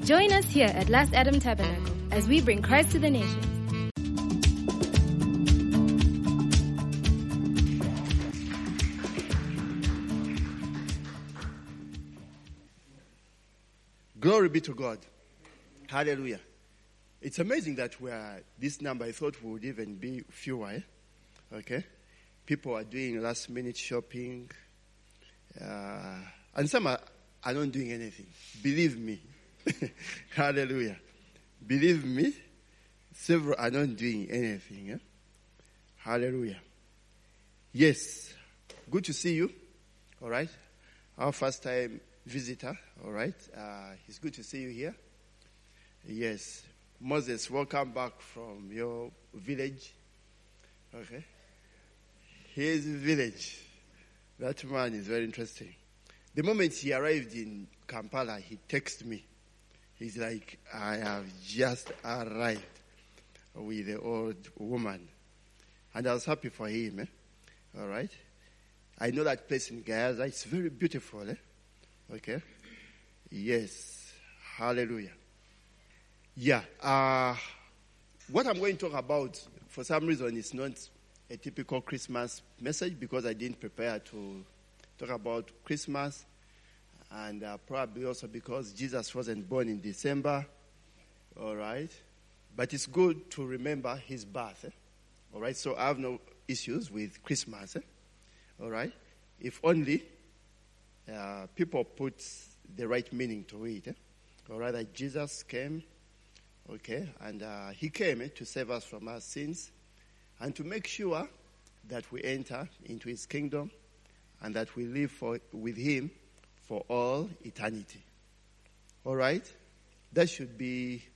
Join us here at Last Adam Tabernacle as we bring Christ to the nations. Glory be to God. Hallelujah. It's amazing that we are this number. I thought we would even be fewer. Okay? People are doing last minute shopping. And some are not doing anything. Believe me. Hallelujah. Believe me. Several are not doing anything. Hallelujah. Yes. Good to see you. All right. Our first time visitor. All right. It's good to see you here. Yes. Moses, welcome back from your village. Okay. His village. That man is very interesting. The moment he arrived in Kampala, he texted me. He's like, I have just arrived with the old woman. And I was happy for him. All right. I know that place in Gaza. It's very beautiful. Okay. Yes. Hallelujah. Yeah. What I'm going to talk about, for some reason, is not a typical Christmas message because I didn't prepare to talk about Christmas, and probably also because Jesus wasn't born in December. All right. But it's good to remember his birth. All right. So I have no issues with Christmas. All right. If only people put the right meaning to it. All right. That Jesus came. Okay. And he came to save us from our sins and to make sure that we enter into his kingdom and that we live with him for all eternity. All right? That should be,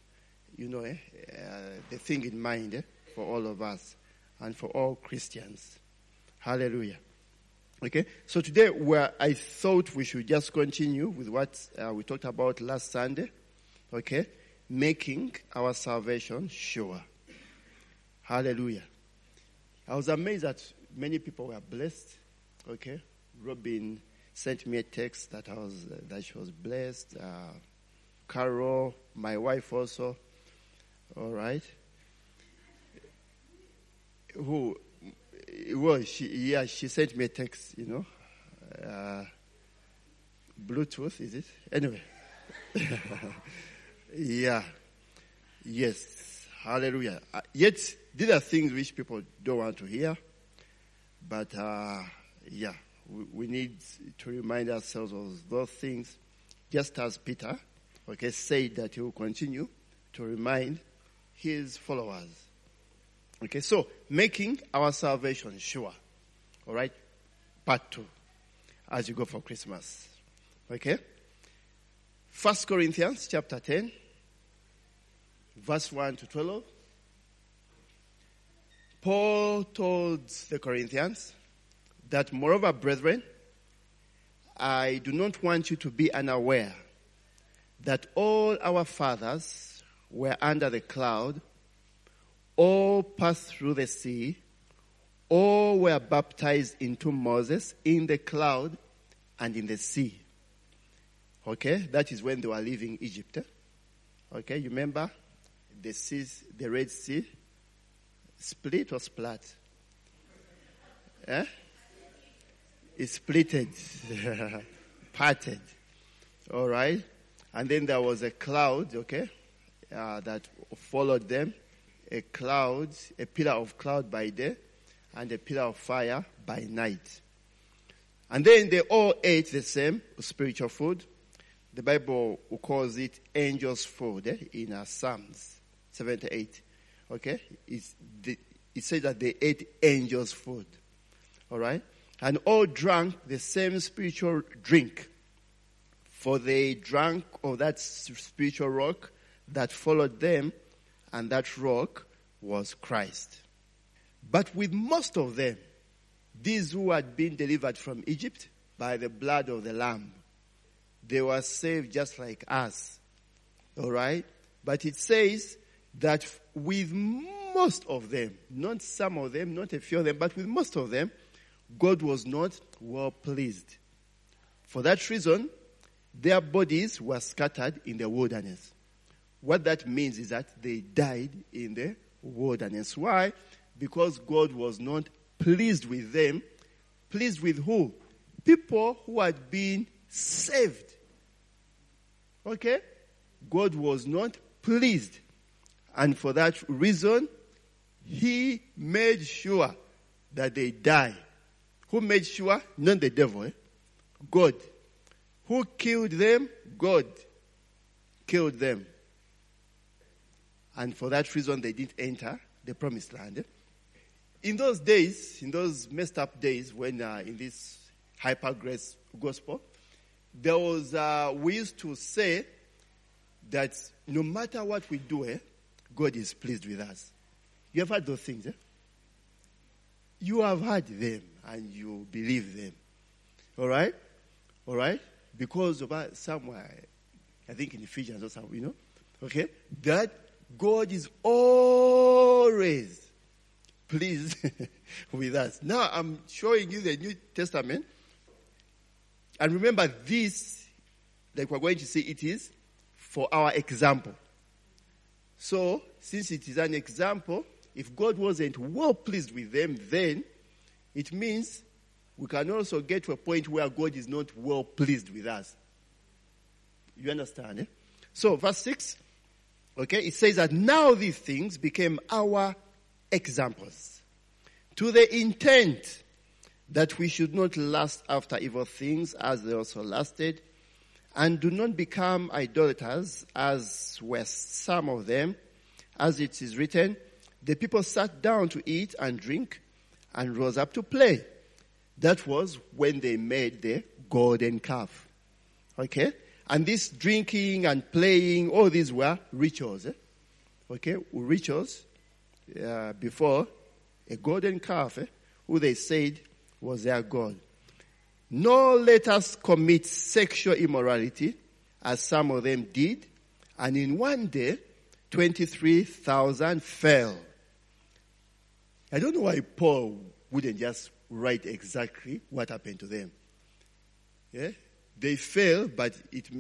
the thing in mind for all of us and for all Christians. Hallelujah. Okay? So today, I thought we should just continue with what we talked about last Sunday. Okay? Making our salvation sure. Hallelujah. I was amazed that many people were blessed. Okay? Robin sent me a text that she was blessed. Carol, my wife also. All right. She sent me a text, Bluetooth, is it? Anyway. Yeah. Yes. Hallelujah. Yet, these are things which people don't want to hear. But, we need to remind ourselves of those things, just as Peter, said that he will continue to remind his followers. Okay, so making our salvation sure. All right, part 2, as you go for Christmas. Okay, 1 Corinthians chapter 10, verse 1 to 12. Paul told the Corinthians that, moreover, brethren, I do not want you to be unaware that all our fathers were under the cloud, all passed through the sea, all were baptized into Moses in the cloud and in the sea. Okay, that is when they were leaving Egypt. Okay, you remember the Red Sea, split or splat? It's splitted, parted. All right. And then there was a cloud, that followed them. A pillar of cloud by day, and a pillar of fire by night. And then they all ate the same spiritual food. The Bible calls it angels' food in Psalms 78. Okay? It says that they ate angels' food. All right? And all drank the same spiritual drink. For they drank of that spiritual rock that followed them, and that rock was Christ. But with most of them, these who had been delivered from Egypt by the blood of the Lamb, they were saved just like us. All right? But it says that with most of them, not some of them, not a few of them, but with most of them, God was not well pleased. For that reason, their bodies were scattered in the wilderness. What that means is that they died in the wilderness. Why? Because God was not pleased with them. Pleased with who? People who had been saved. Okay? God was not pleased. And for that reason, he made sure that they die. Who made sure? Not the devil. God. Who killed them? God killed them. And for that reason, they didn't enter the promised land. In those days, in those messed up days, when in this hyper grace gospel, there was, we used to say that no matter what we do, God is pleased with us. You have heard those things, You have heard them and you believe them. All right? All right? Because of somewhere, I think in Ephesians or something, okay? That God is always pleased with us. Now I'm showing you the New Testament. And remember this, like we're going to see, it is for our example. So, since it is an example, if God wasn't well pleased with them, then it means we can also get to a point where God is not well pleased with us. You understand? So, verse 6, okay, it says that now these things became our examples, to the intent that we should not lust after evil things as they also lusted, and do not become idolaters as were some of them, as it is written, the people sat down to eat and drink and rose up to play. That was when they made the golden calf. Okay? And this drinking and playing, all these were rituals. Okay? Rituals before a golden calf, who they said was their God. Nor let us commit sexual immorality, as some of them did, and in one day 23,000 fell. I don't know why Paul wouldn't just write exactly what happened to them. Yeah? They fell, but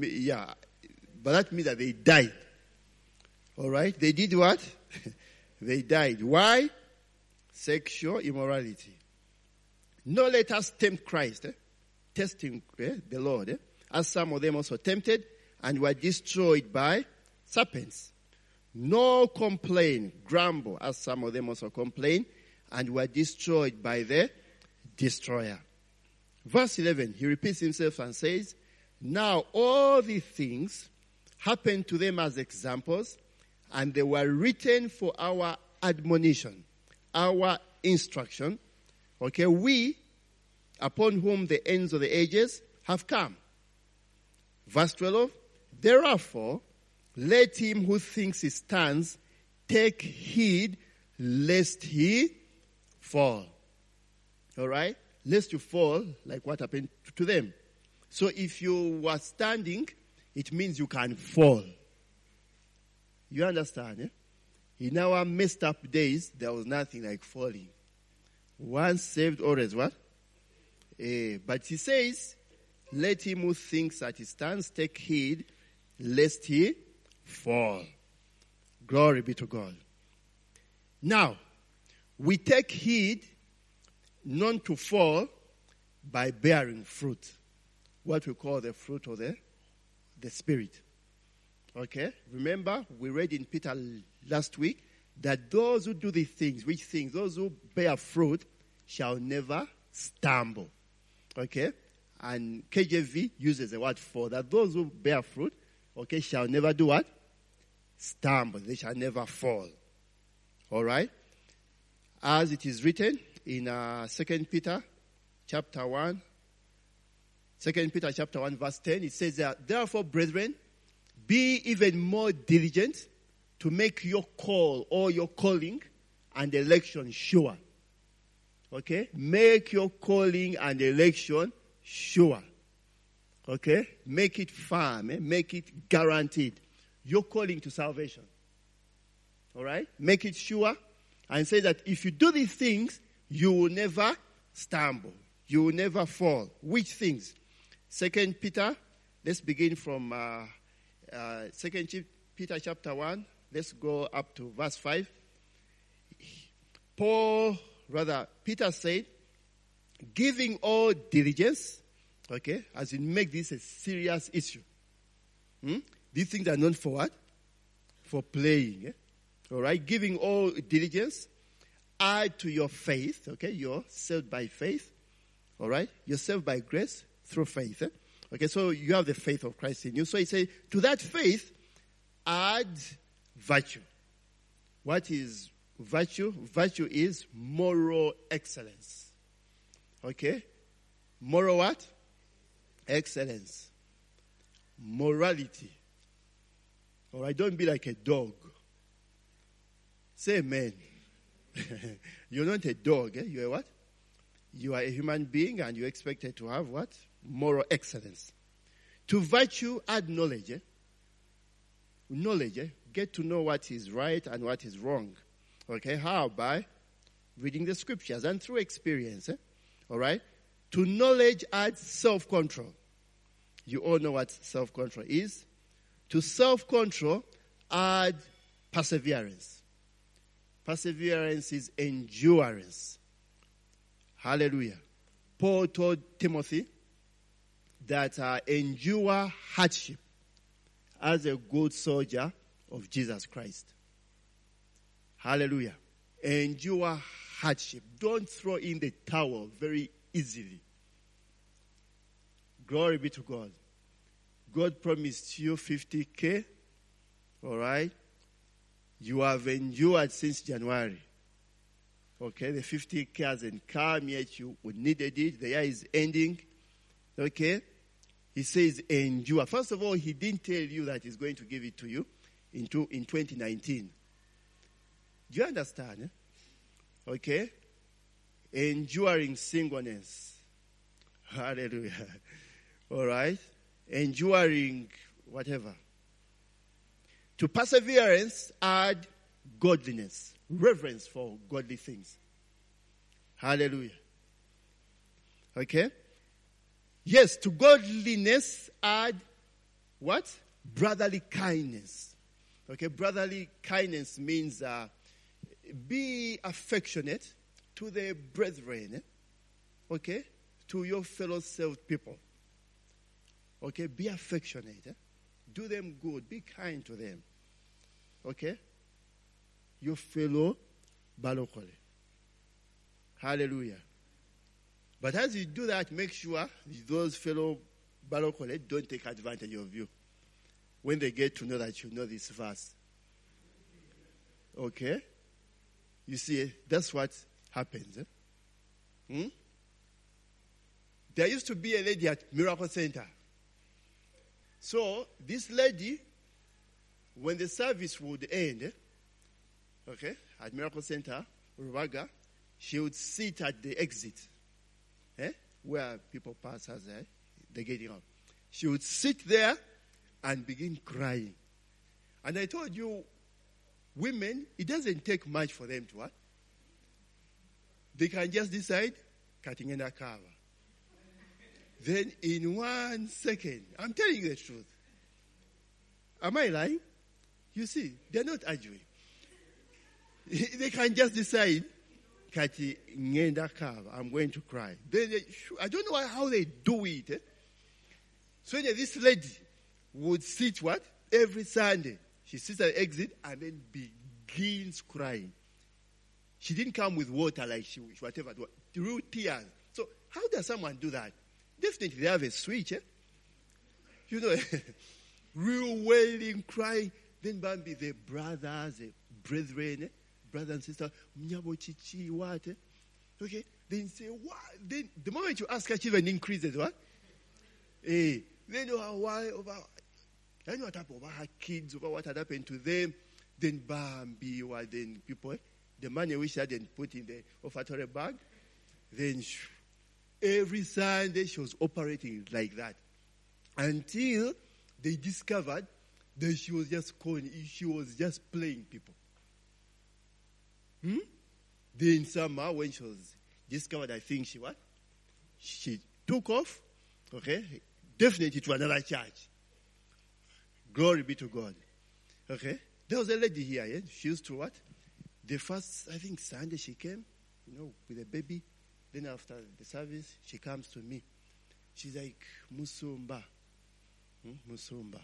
but that means that they died. All right? They did what? They died. Why? Sexual immorality. Nor let us tempt Christ, testing the Lord, as some of them also tempted and were destroyed by serpents. Nor complain, grumble, as some of them also complained and were destroyed by the destroyer. Verse 11, he repeats himself and says, now all these things happened to them as examples, and they were written for our admonition, our instruction. Okay, we, upon whom the ends of the ages have come. Verse 12, therefore, let him who thinks he stands take heed lest he fall. All right? Lest you fall like what happened to them. So if you were standing, it means you can fall. You understand? In our messed up days, there was nothing like falling. Once saved, always what? But he says, let him who thinks that he stands take heed lest he fall. Glory be to God. Now, we take heed not to fall by bearing fruit. What we call the fruit of the Spirit. Okay? Remember, we read in Peter last week that those who do these things, which things? Those who bear fruit shall never stumble. Okay? And KJV uses the word fall, that those who bear fruit, okay, shall never do what? Stumble. They shall never fall. All right? As it is written in 2 Peter chapter 1, 2 Peter chapter 1 verse 10, it says that, therefore, brethren, be even more diligent to make your call or your calling and election sure. Okay? Make your calling and election sure. Okay? Make it firm. Make it guaranteed. Your calling to salvation. All right? Make it sure. And say that if you do these things, you will never stumble. You will never fall. Which things? 2 Peter, let's begin from 2 Peter chapter 1. Let's go up to verse 5. Peter said, giving all diligence, okay, as in make this a serious issue. These things are not for what? For playing. All right, giving all diligence, add to your faith, okay, you're saved by faith. All right, you're saved by grace through faith. Okay, so you have the faith of Christ in you. So he says, to that faith, add virtue. What is virtue? Virtue is moral excellence. Okay? Moral what? Excellence. Morality. All right, don't be like a dog. Say amen. You're not a dog. You're what? You are a human being and you're expected to have what? Moral excellence. To virtue, add knowledge. Knowledge. Get to know what is right and what is wrong. Okay, how? By reading the scriptures and through experience. All right? To knowledge, add self-control. You all know what self-control is. To self-control, add perseverance. Perseverance is endurance. Hallelujah. Paul told Timothy that endure hardship as a good soldier of Jesus Christ. Hallelujah. Endure hardship. Don't throw in the towel very easily. Glory be to God. God promised you 50K. All right. You have endured since January. Okay, the 50K hasn't come yet. You needed it. The year is ending. Okay. He says endure. First of all, he didn't tell you that he's going to give it to you in 2019. Do you understand? Okay. Enduring singleness. Hallelujah. All right. Enduring whatever. To perseverance, add godliness, reverence for godly things. Hallelujah. Okay? Yes, to godliness, add what? Brotherly kindness. Okay, brotherly kindness means be affectionate to the brethren. Okay? To your fellow saved people. Okay, be affectionate. Do them good. Be kind to them. Okay? Your fellow balokole. Hallelujah. But as you do that, make sure those fellow balokole don't take advantage of you when they get to know that you know this verse. Okay? You see, that's what happens. There used to be a lady at Miracle Center. So, this lady, when the service would end, okay, at Miracle Center, Rubaga, she would sit at the exit, where people pass as they're getting out. She would sit there and begin crying. And I told you, women, it doesn't take much for them to what? They can just decide, cutting in a cover. Then in 1 second, I'm telling you the truth. Am I lying? You see, they're not arguing. They can just decide, Kati ngenda kava, I'm going to cry. Then I don't know how they do it. So this lady would sit what? Every Sunday. She sits at the exit and then begins crying. She didn't come with water like she whatever, through tears. So how does someone do that? Definitely they have a switch. You know, real wailing, crying. Then Bambi, the brothers, the brethren, brothers and sisters, Mnyabochichi, what? Okay, then say, what? Then the moment you ask her, she even increases, what? Then you are why over, I know what happened over her kids, over what had happened to them. Then Bambi, or then people, the money which they didn't put in the offertory bag. Then every Sunday she was operating like that. Until they discovered that she was just calling, she was just playing people. Then somehow when she was discovered, I think she took off, okay, definitely to another church. Glory be to God. Okay. There was a lady here, yeah? She used to what? The first, I think, Sunday she came, with a baby. Then after the service, she comes to me. She's like, Musumba. Musumba.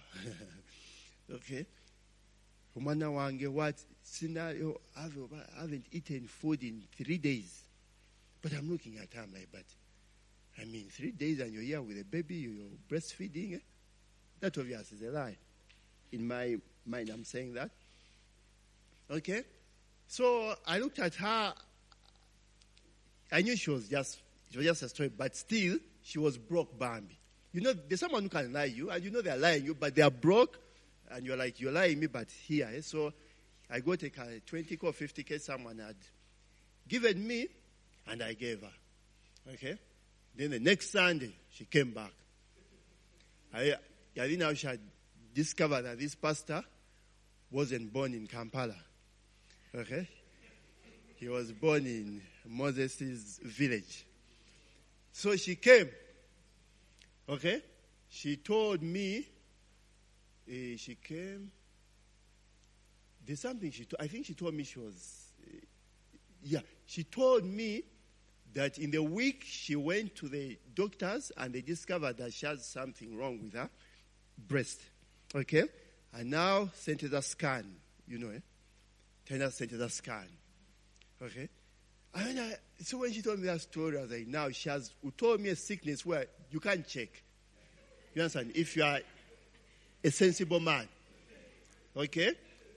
Okay. Umana wange, what? Scenario, I haven't eaten food in 3 days. But I'm looking at her like, but, 3 days and you're here with a baby, you're breastfeeding. That obviously is a lie. In my mind, I'm saying that. Okay? So I looked at her. I knew it was just a story, but still, she was broke, Bambi. There's someone who can lie you, and they're lying you, but they are broke, and you're like, you're lying me, but here. So I go take a 20K or 50K someone had given me, and I gave her. Okay? Then the next Sunday, she came back. I think now she had discovered that this pastor wasn't born in Kampala. Okay? He was born in Moses' village. So she came. Okay? She told me, she came. There's something I think she told me she was, she told me that in the week she went to the doctors and they discovered that she has something wrong with her breast. Okay? And now sent her a scan, Tender sent her a scan. Okay? So when she told me that story, I was like, now she told me a sickness where you can't check. You understand? If you are a sensible man. Okay?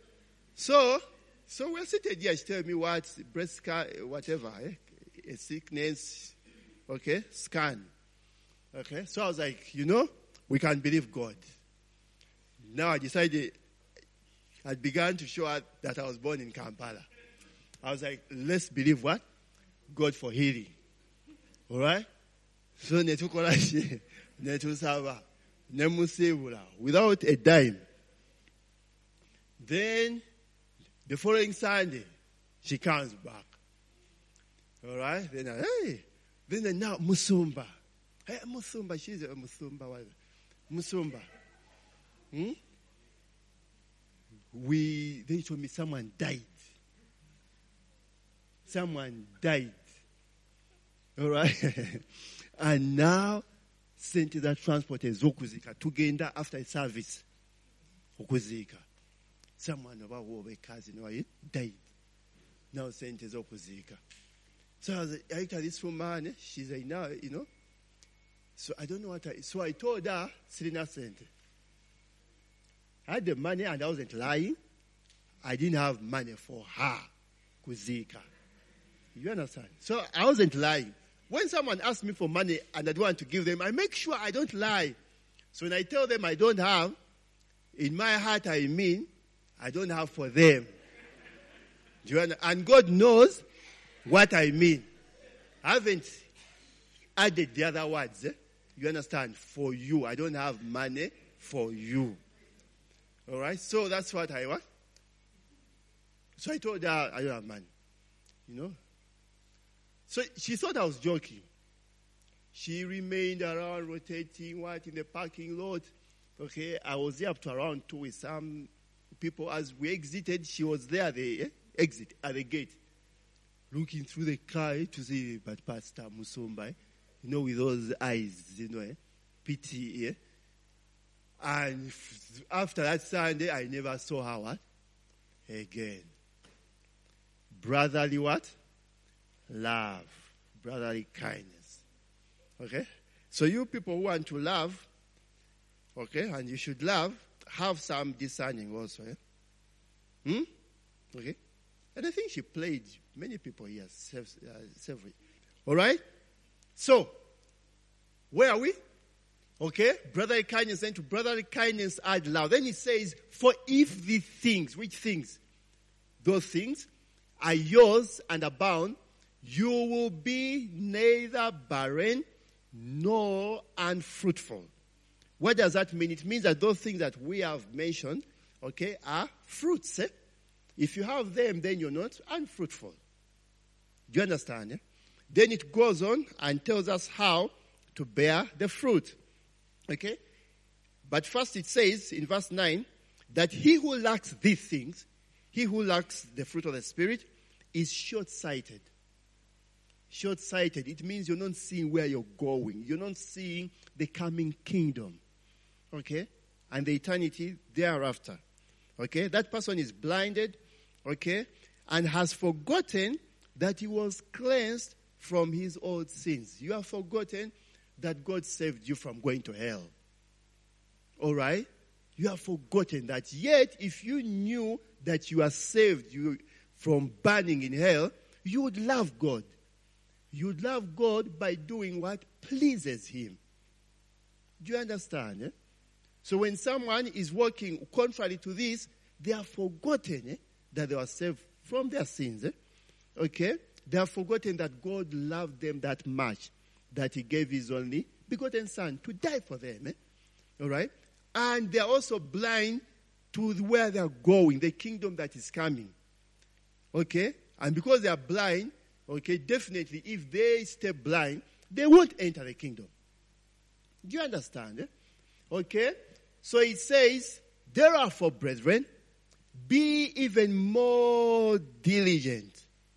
So we're sitting here, she told me what, breast scan, whatever, a sickness, okay, scan. Okay? So I was like, we can believe God. Now I decided, I began to show her that I was born in Kampala. I was like, let's believe what? God for healing. All right? So netukola netusaba nemusibula without a dime. Then the following Sunday, she comes back. All right? Then now Musumba. Hey, Musumba, she's a Musumba. Musumba. They told me someone died. Someone died. All right? And now, sent to that transporter, Zokuzika, tugenda after a service. Okuzika. Someone of our cousin died. Now sent to Zokuzika. So I looked at this woman, she's like, now, So I don't know so I told her, Serena sent. I had the money and I wasn't lying. I didn't have money for her, Kuzika. You understand? So I wasn't lying. When someone asks me for money and I don't want to give them, I make sure I don't lie. So when I tell them I don't have, in my heart I don't have for them. Do you understand? And God knows what I mean. I haven't added the other words. You understand? For you. I don't have money for you. All right? So that's what I want. So I told her I don't have money. So she thought I was joking. She remained around rotating in the parking lot. Okay, I was there up to around 2 with some people. As we exited, she was there at the exit, at the gate, looking through the car to see, but Pastor Musumba, with those eyes, pity. And after that Sunday, I never saw her again. Brotherly what? Love. Brotherly kindness. Okay? So you people who want to love, okay, and you should love, have some discerning also. Okay? And I think she played many people here, several. All right? So, where are we? Okay? Brotherly kindness, then to brotherly kindness add love. Then it says, for if the things, which things? Those things are yours and abound, you will be neither barren nor unfruitful. What does that mean? It means that those things that we have mentioned, okay, are fruits. If you have them, then you're not unfruitful. Do you understand? Then it goes on and tells us how to bear the fruit. Okay? But first it says in verse 9, that he who lacks these things, he who lacks the fruit of the Spirit, is short-sighted. Short-sighted, it means you're not seeing where you're going. You're not seeing the coming kingdom. Okay? And the eternity thereafter. Okay? That person is blinded. Okay? And has forgotten that he was cleansed from his old sins. You have forgotten that God saved you from going to hell. All right? You have forgotten that. Yet, if you knew that you are saved from burning in hell, you would love God. You would love God by doing what pleases Him. Do you understand? Eh? So when someone is walking contrary to this, they have forgotten that they were saved from their sins. Okay? They have forgotten that God loved them that much, that He gave His only begotten Son to die for them. All right? And they are also blind to where they are going, the kingdom that is coming. Okay? And because they are blind, okay, definitely if they stay blind, they won't enter the kingdom. Do you understand? Okay? So it says, therefore, brethren, be even more diligent.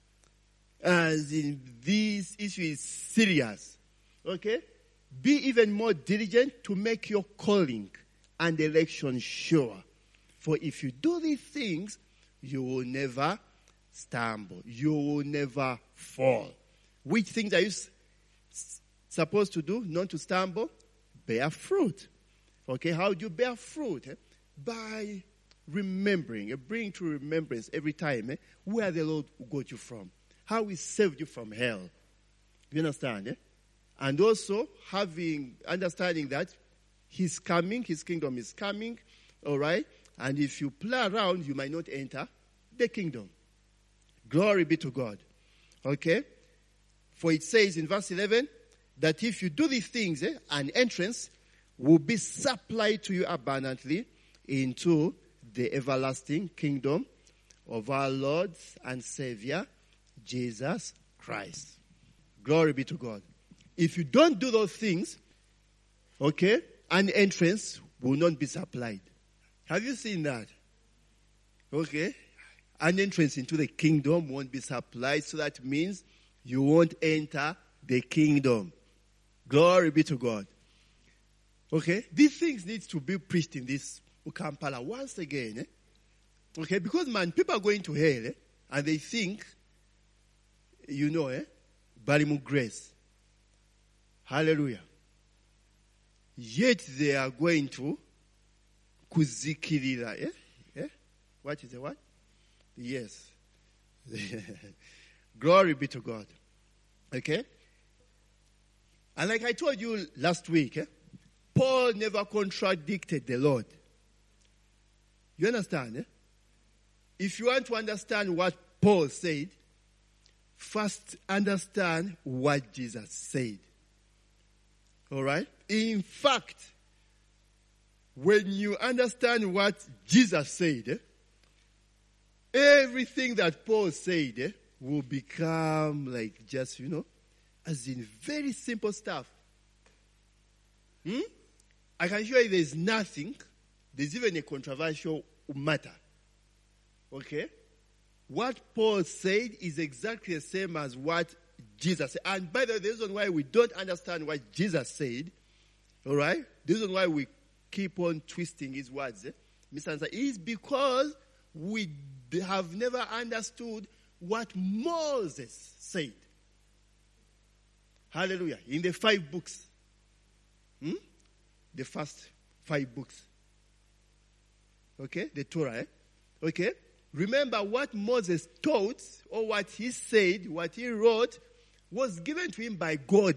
As in, this issue is serious. Okay? Be even more diligent to make your calling and election sure. For if you do these things, you will never stumble. You will never fall. Which things are you supposed to do not to stumble? Bear fruit. Okay, how do you bear fruit? By remembering, bringing to remembrance every time where the Lord got you from. How He saved you from hell. You understand? And also understanding that He's coming, His kingdom is coming, all right? And if you play around, you might not enter the kingdom. Glory be to God. Okay? For it says in verse 11, that if you do these things, an entrance will be supplied to you abundantly into the everlasting kingdom of our Lord and Savior, Jesus Christ. Glory be to God. If you don't do those things, okay, an entrance will not be supplied. Have you seen that? Okay. An entrance into the kingdom won't be supplied, so that means you won't enter the kingdom. Glory be to God. Okay. These things need to be preached in this Kampala once again. Okay. Because people are going to hell, and they think, Balimu grace. Hallelujah. Yet they are going to kuzikirira. What is the word? Yes. Glory be to God. Okay? And like I told you last week, Paul never contradicted the Lord. You understand? If you want to understand what Paul said, first understand what Jesus said. All right? In fact, when you understand what Jesus said, everything that Paul said will become like just, as in very simple stuff. I can show you there's nothing. There's even a controversial matter. Okay? What Paul said is exactly the same as what Jesus said. And by the way, the reason why we don't understand what Jesus said, all right? The reason why we keep on twisting his words, is because we have never understood what Moses said. Hallelujah. In the 5 books. The first 5 books. Okay? The Torah. Okay? Remember what Moses taught, or what he said, what he wrote, was given to him by God.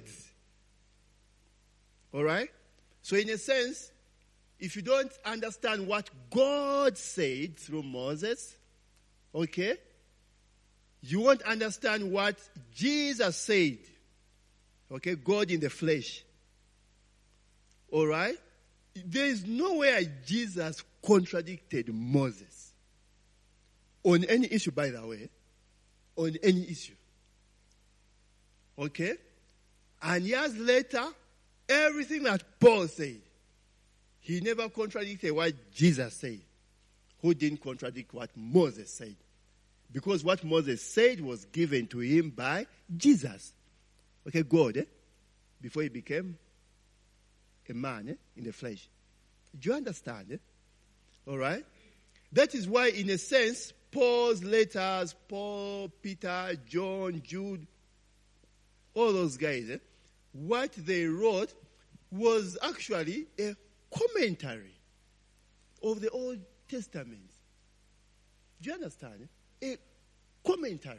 All right? So in a sense, if you don't understand what God said through Moses, okay, you won't understand what Jesus said. Okay, God in the flesh. All right? There is nowhere Jesus contradicted Moses. On any issue, by the way. On any issue. Okay? And years later, everything that Paul said, he never contradicted what Jesus said. who didn't contradict what Moses said. Because what Moses said was given to him by Jesus. Okay, God, before he became a man in the flesh. Do you understand? All right? That is why, in a sense, Paul's letters, Paul, Peter, John, Jude, all those guys, what they wrote was actually a commentary of the Old Testament. Do you understand? A commentary.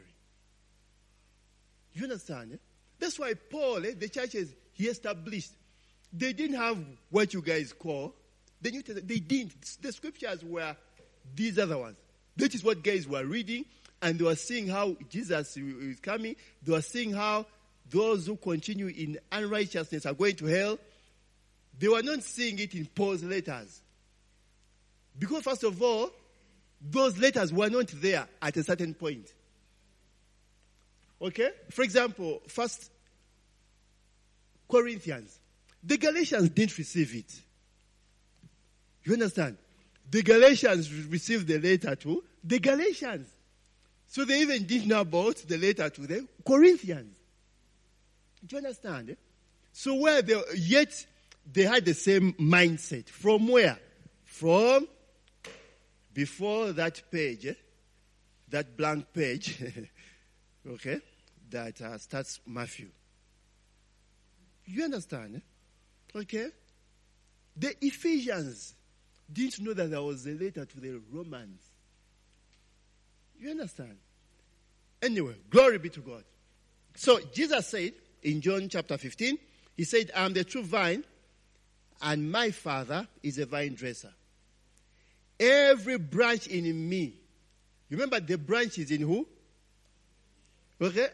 Do you understand? That's why Paul, the churches he established, they didn't have what you guys call the New Testament. They didn't. The scriptures were these other ones. That is what guys were reading, and they were seeing how Jesus is coming. They were seeing how those who continue in unrighteousness are going to hell. They were not seeing it in Paul's letters. Because first of all, those letters were not there at a certain point. Okay? For example, 1 Corinthians. The Galatians didn't receive it. You understand? The Galatians received the letter to the Galatians. So they even didn't know about the letter to the Corinthians. Do you understand? So yet they had the same mindset. From where? From before that page, that blank page, okay, that starts Matthew. You understand? Okay? The Ephesians didn't know that there was a letter to the Romans. You understand? Anyway, glory be to God. So Jesus said in John chapter 15, he said, I am the true vine, and my Father is a vine dresser. Every branch in me. You remember the branch is in who? Okay?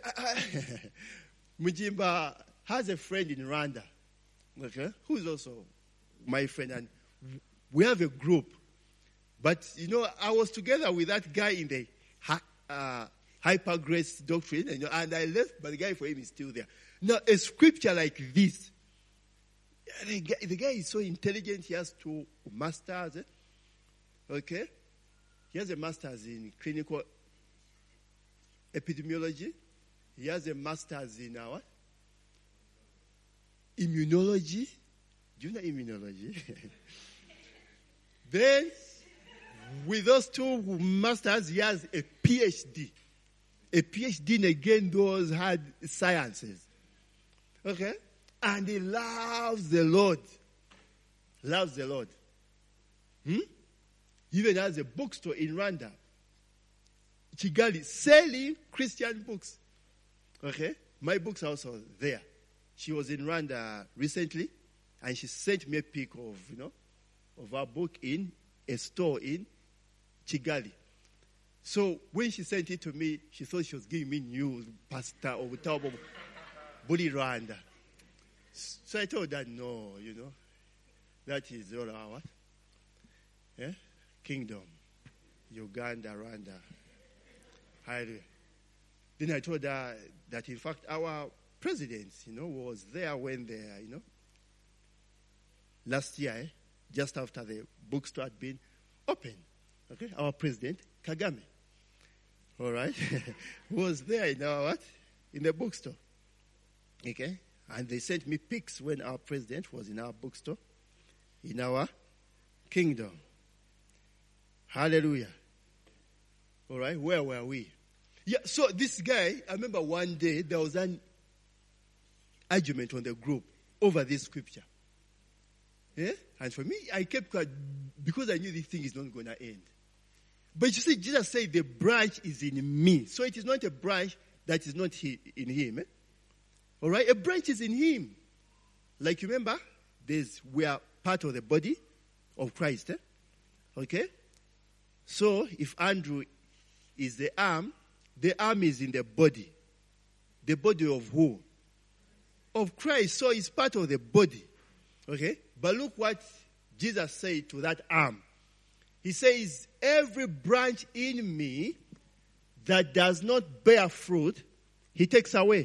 Mujimba has a friend in Rwanda. Okay? Who is also my friend. And we have a group. But, I was together with that guy in the hyper grace doctrine. And I left, but the guy for him is still there. Now, a scripture like this, the guy is so intelligent. He has 2 masters. Okay? He has a master's in clinical epidemiology. He has a master's in immunology. Do you know immunology? Then, with those 2 masters, he has a PhD. A PhD in, again, those hard sciences. Okay? And he loves the Lord. Loves the Lord. He even has a bookstore in Rwanda, Kigali, selling Christian books. Okay? My books are also there. She was in Rwanda recently, and she sent me a pic of her book in a store in Kigali. So when she sent it to me, she thought she was giving me news, Pastor of Bully Rwanda. So I told her, no, that is all our what? Yeah? Kingdom, Uganda, Rwanda. Hallelujah. Then I told her that, in fact, our president, was there when last year, just after the bookstore had been opened. Okay, our president, Kagame. All right, was there in the bookstore. Okay, and they sent me pics when our president was in our bookstore, in our kingdom. Hallelujah. All right, where were we? Yeah, so this guy, I remember one day there was an argument on the group over this scripture. Yeah? And for me, I kept quiet because I knew this thing is not going to end. But you see, Jesus said the branch is in me. So it is not a branch that is not in him. Eh? All right, a branch is in him. Like, you remember, we are part of the body of Christ. Eh? Okay? So, if Andrew is the arm is in the body. The body of who? Of Christ. So, it's part of the body. Okay? But look what Jesus said to that arm. He says, every branch in me that does not bear fruit, he takes away.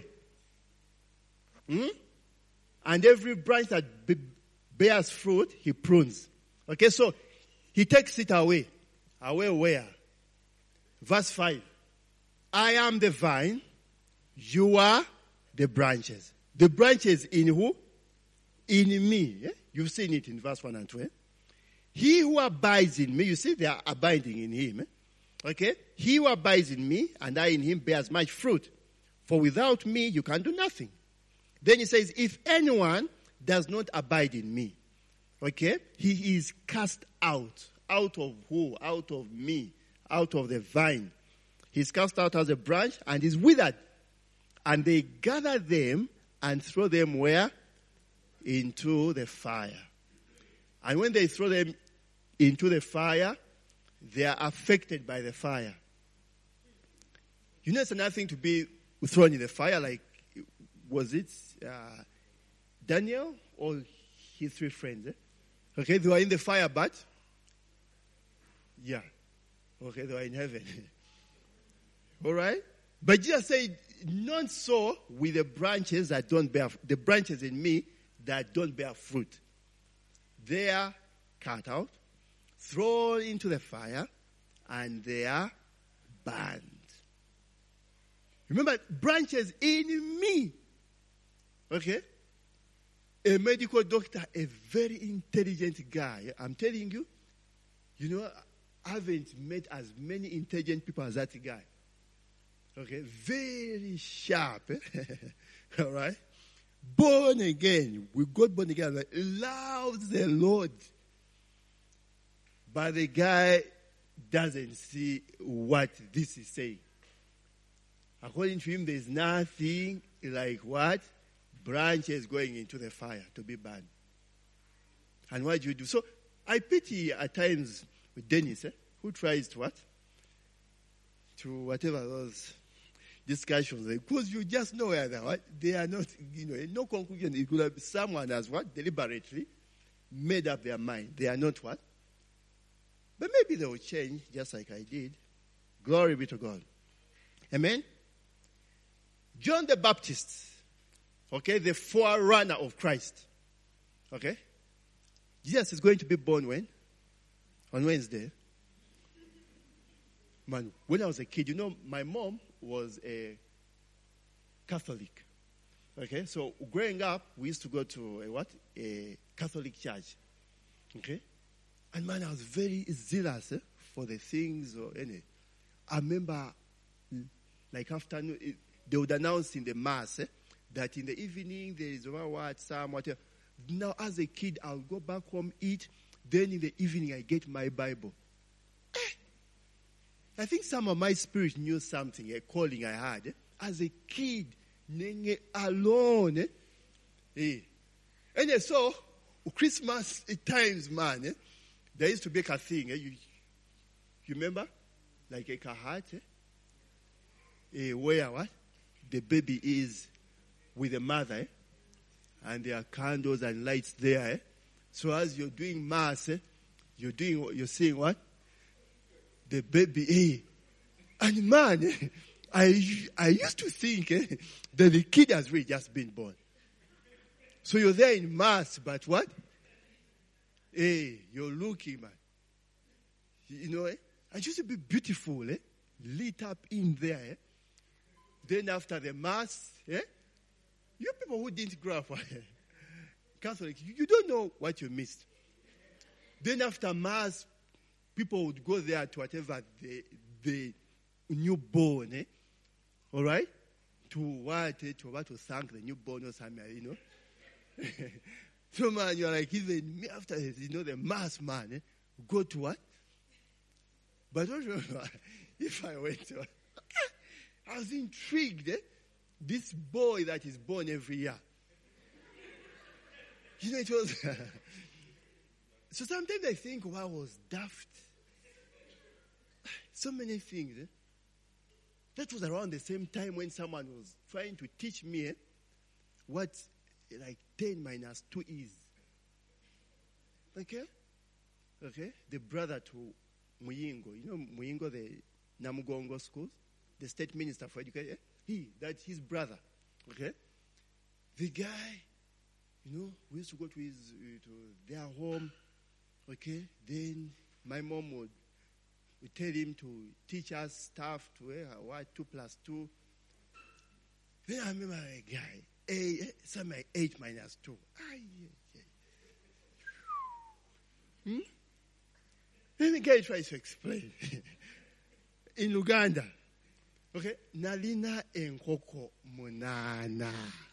And every branch that bears fruit, he prunes. Okay, so he takes it away. Away where? Verse 5. I am the vine, you are the branches. The branches in who? In me. Yeah? You've seen it in verse 1 and 2. He who abides in me, you see they are abiding in him. Okay? He who abides in me and I in him bears much fruit. For without me you can do nothing. Then he says, if anyone does not abide in me, okay, he is cast out. Out of who? Out of me. Out of the vine. He's cast out as a branch and is withered. And they gather them and throw them where? Into the fire. And when they throw them into the fire, they are affected by the fire. You know, it's another thing to be thrown in the fire, like, was it Daniel or his 3 friends? Okay, they were in the fire, but, yeah. Okay, they were in heaven. All right? But Jesus said, not so with the branches that don't bear, the branches in me that don't bear fruit. They are cut out, thrown into the fire, and they are burned. Remember, branches in me. Okay? A medical doctor, a very intelligent guy. I'm telling you, you know, I haven't met as many intelligent people as that guy. Okay? Very sharp. All right? Born again. We got born again. Loves the Lord. But the guy doesn't see what this is saying. According to him, there's nothing like what? Branches going into the fire to be burned. And what do you do? So I pity at times with Dennis, who tries to what? To whatever those discussions. Because you just know where they are. They are not, no conclusion. It could have someone has what? Deliberately made up their mind. They are not what? But maybe they will change just like I did. Glory be to God. Amen? John the Baptist, okay, the forerunner of Christ, okay? Jesus is going to be born when? On Wednesday. Man, when I was a kid, my mom was a Catholic, okay? So growing up, we used to go to a Catholic church, okay? And man, I was very zealous for the things. I remember, like afternoon, they would announce in the mass that in the evening there is whatever. Now, as a kid, I'll go back home, eat. Then in the evening, I get my Bible. I think some of my spirit knew something, a calling I had. As a kid, alone. And so, Christmas times, man, there used to be a thing. You remember? Like a kahat. Where what? The baby is with the mother. And there are candles and lights there. So as you're doing mass, you're seeing what? The baby. And man, I used to think that the kid has really just been born. So you're there in mass, but what? You're looking, man. I used to be beautiful, lit up in there. Then after the mass, you people who didn't grow up Catholic, you don't know what you missed. Then after mass, people would go there to whatever the newborn, all right? To what? To thank the newborn or something, So man, you're like, even me after the mass, man, go to what? But I don't know if I went to, I was intrigued, this boy that is born every year. It was, so sometimes I think, wow, I was daft. So many things. That was around the same time when someone was trying to teach me what like 10 minus 2 is. Okay? The brother to Muyingo. Muyingo, the Namugongo schools, the state minister for education. That's his brother. Okay? The guy, we used to go to their home. Okay? Then my mom would We tell him to teach us stuff to what 2 plus 2. Then I remember a guy, something like 8 minus 2. Then the guy tries to explain. In Uganda, okay, nalina enkoko munana.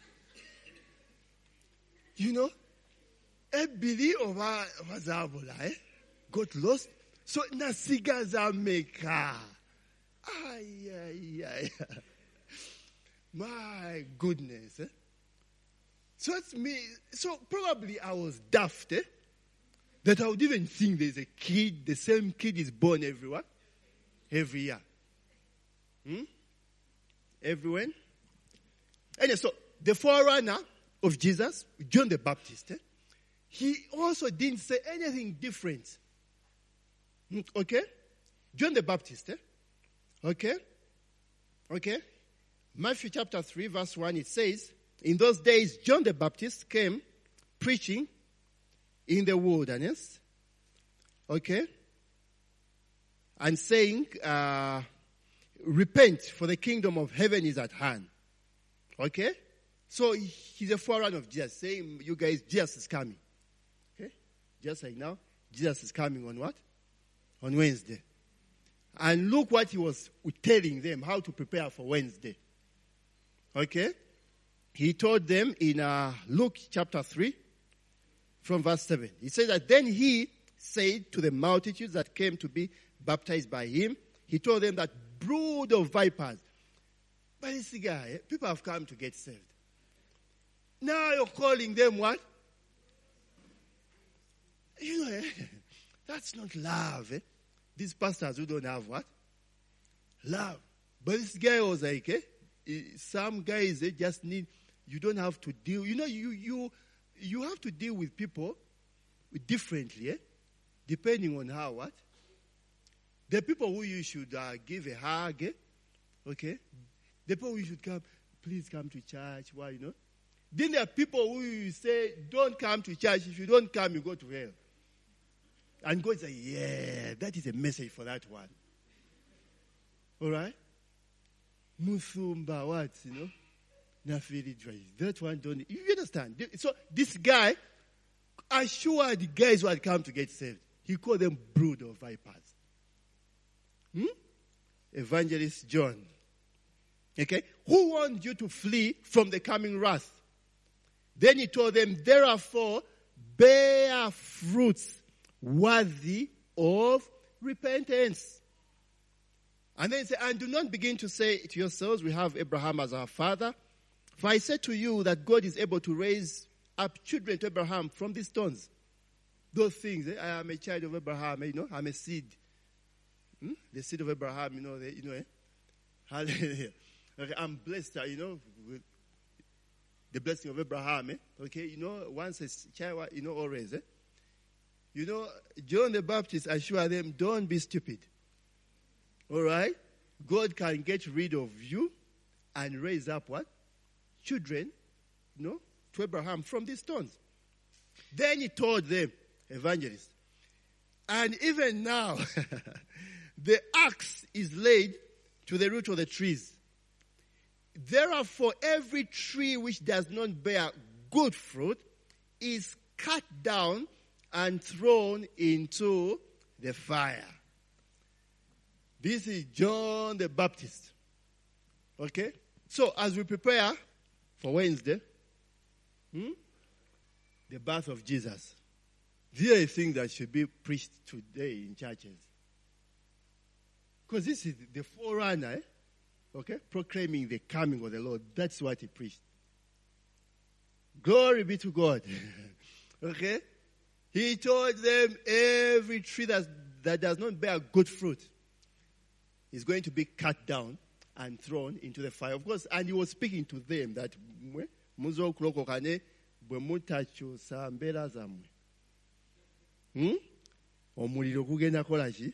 You know, ebili oba wazabula, got lost. So nasiga zameka. Ay. My goodness. So it's me. So probably I was daft, that I would even think there's a kid, the same kid is born every year. Everyone. Anyway, so the forerunner of Jesus, John the Baptist, he also didn't say anything different. Okay? John the Baptist, Okay? Matthew chapter 3, verse 1, it says, in those days, John the Baptist came preaching in the wilderness, okay? And saying, repent, for the kingdom of heaven is at hand. Okay? So he's a forerunner of Jesus, saying, you guys, Jesus is coming. Okay? Just like now, Jesus is coming on what? On Wednesday. And look what he was telling them, how to prepare for Wednesday. Okay? He told them in Luke chapter 3, from verse 7. He said that then he said to the multitudes that came to be baptized by him, he told them that brood of vipers. But this guy, people have come to get saved. Now you're calling them what? You know, that's not love. These pastors who don't have what? Love. But this guy was like, some guys, they just need, you don't have to deal, you know, you have to deal with people differently, depending on how, what? The people who you should give a hug, okay? The people who you should come, please come to church, why, you know? Then there are people who you say, don't come to church. If you don't come, you go to hell. And God says, yeah, that is a message for that one. All right? Musumba, what, you know? Nafili drive. That one don't, you understand? So this guy assured the guys who had come to get saved. He called them brood of vipers. Evangelist John. Okay? Who warned you to flee from the coming wrath? Then he told them, therefore, bear fruits worthy of repentance. And then he said, and do not begin to say to yourselves, we have Abraham as our father. For I said to you that God is able to raise up children to Abraham from these stones. Those things, I am a child of Abraham, you know, I'm a seed. The seed of Abraham, you know, hallelujah. Okay, I'm blessed, you know, with the blessing of Abraham, Okay, you know, once a child, you know, always, You know, John the Baptist assured them, don't be stupid. All right? God can get rid of you and raise up what? Children, you know, to Abraham from these stones. Then he told them, evangelists, and even now, the axe is laid to the root of the trees. Therefore, every tree which does not bear good fruit is cut down and thrown into the fire. This is John the Baptist. Okay? So, as we prepare for Wednesday, the birth of Jesus, these are the things that should be preached today in churches. Because this is the forerunner, okay, proclaiming the coming of the Lord. That's what he preached. Glory be to God. Okay? He told them every tree that does not bear good fruit is going to be cut down and thrown into the fire. Of course, and he was speaking to them that omuliro gugenda kola ki?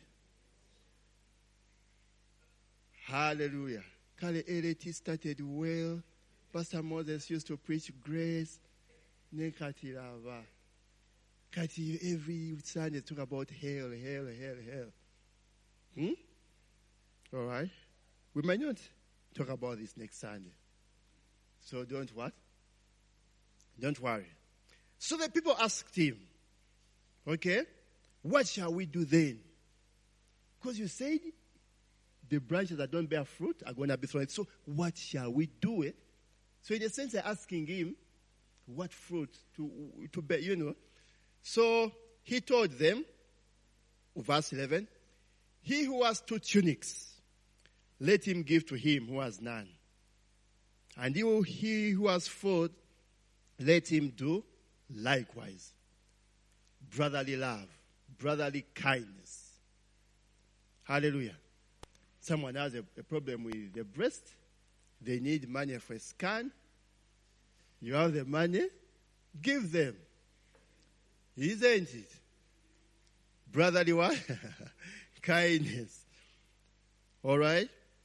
Hallelujah. Kale LT started well. Pastor Moses used to preach grace. Nekati lava. Kati every Sunday talk about hell. All right. We might not talk about this next Sunday. So don't what? Don't worry. So the people asked him, okay, what shall we do then? Because you said the branches that don't bear fruit are going to be thrown. So what shall we do? So in a sense, they're asking him what fruit to bear, So he told them, verse 11, he who has 2 tunics, let him give to him who has none. And he who has 4, let him do likewise. Brotherly love, brotherly kindness. Hallelujah. Someone has a problem with the breast. They need money for a scan. You have the money, give them. Isn't it? Brotherly what? Kindness. All right?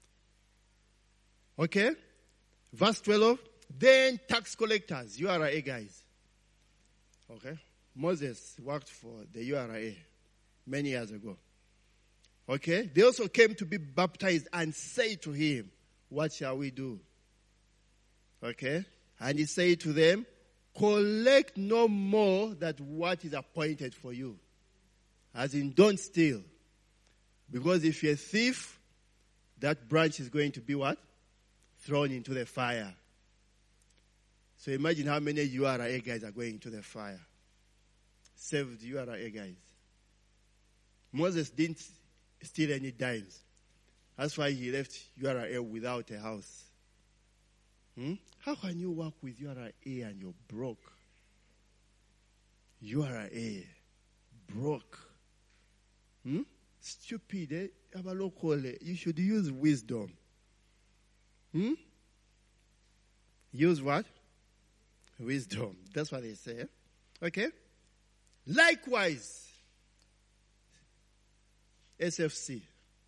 Okay? Verse 12. Then tax collectors, URA guys. Okay? Moses worked for the URA many years ago. Okay? They also came to be baptized and say to him, what shall we do? Okay? And he said to them, collect no more than what is appointed for you. As in, don't steal. Because if you're a thief, that branch is going to be what? Thrown into the fire. So imagine how many URA guys are going into the fire. Saved URA guys. Moses didn't steal any dimes. That's why he left URA without a house. How can you work with URA and you're broke? URA, broke. Stupid, you should use wisdom. Use what? Wisdom. That's what they say. Okay? Likewise, SFC,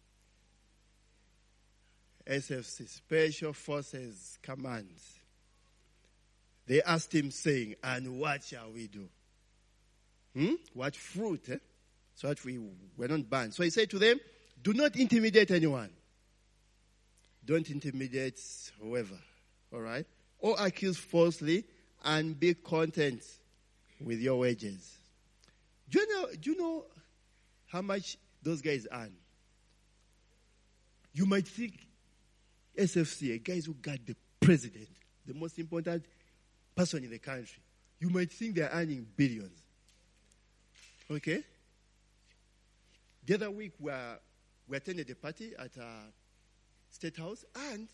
Special Forces Command. They asked him saying, and what shall we do? What fruit? So that we were not banned. So he said to them, do not intimidate anyone. Don't intimidate whoever. All right? Or accuse falsely and be content with your wages. Do you know how much those guys earn? You might think SFC, guys who got the president, the most important person in the country. You might think they're earning billions. Okay? The other week we attended a party at State House, and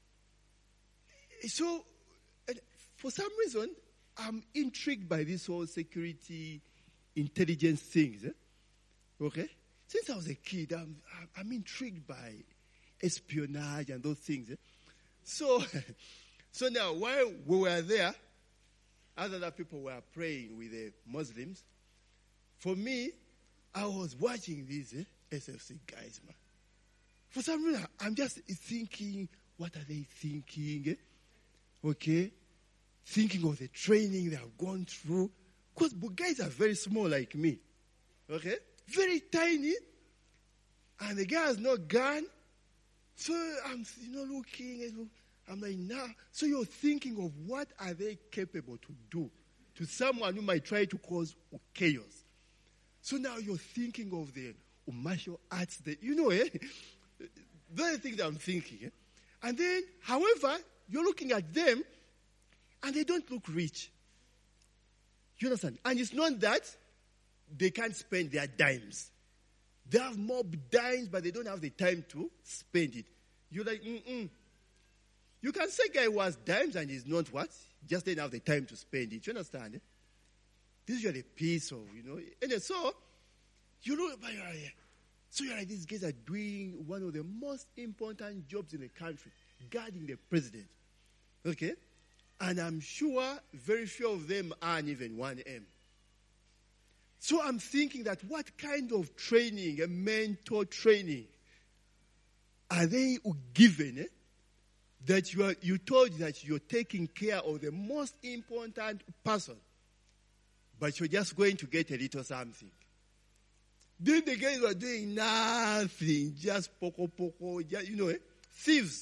so for some reason I'm intrigued by this whole security intelligence things. Okay? Since I was a kid, I'm intrigued by espionage and those things. So now while we were there, other people were praying with the Muslims. For me, I was watching these SFC guys, man. For some reason, I'm just thinking, what are they thinking? Okay? Thinking of the training they have gone through. Because guys are very small like me. Okay? Very tiny. And the guy has no gun. So I'm looking. I'm like, nah. So you're thinking of what are they capable to do to someone who might try to cause chaos. So now you're thinking of the martial arts. Those are the things that I'm thinking. And then, however, you're looking at them and they don't look rich. You understand? And it's not that they can't spend their dimes. They have more dimes, but they don't have the time to spend it. You're like, You can say guy who has dimes and he's not what? Just didn't have the time to spend it. You understand? This is your piece of, And so, you look, so you're like, these guys are doing one of the most important jobs in the country, guarding the president. Okay? And I'm sure very few of them earn even 1M. So I'm thinking that what kind of training, a mentor training, are they given that you told that you're taking care of the most important person, but you're just going to get a little something. Then the guys were doing nothing, just poco, just, thieves.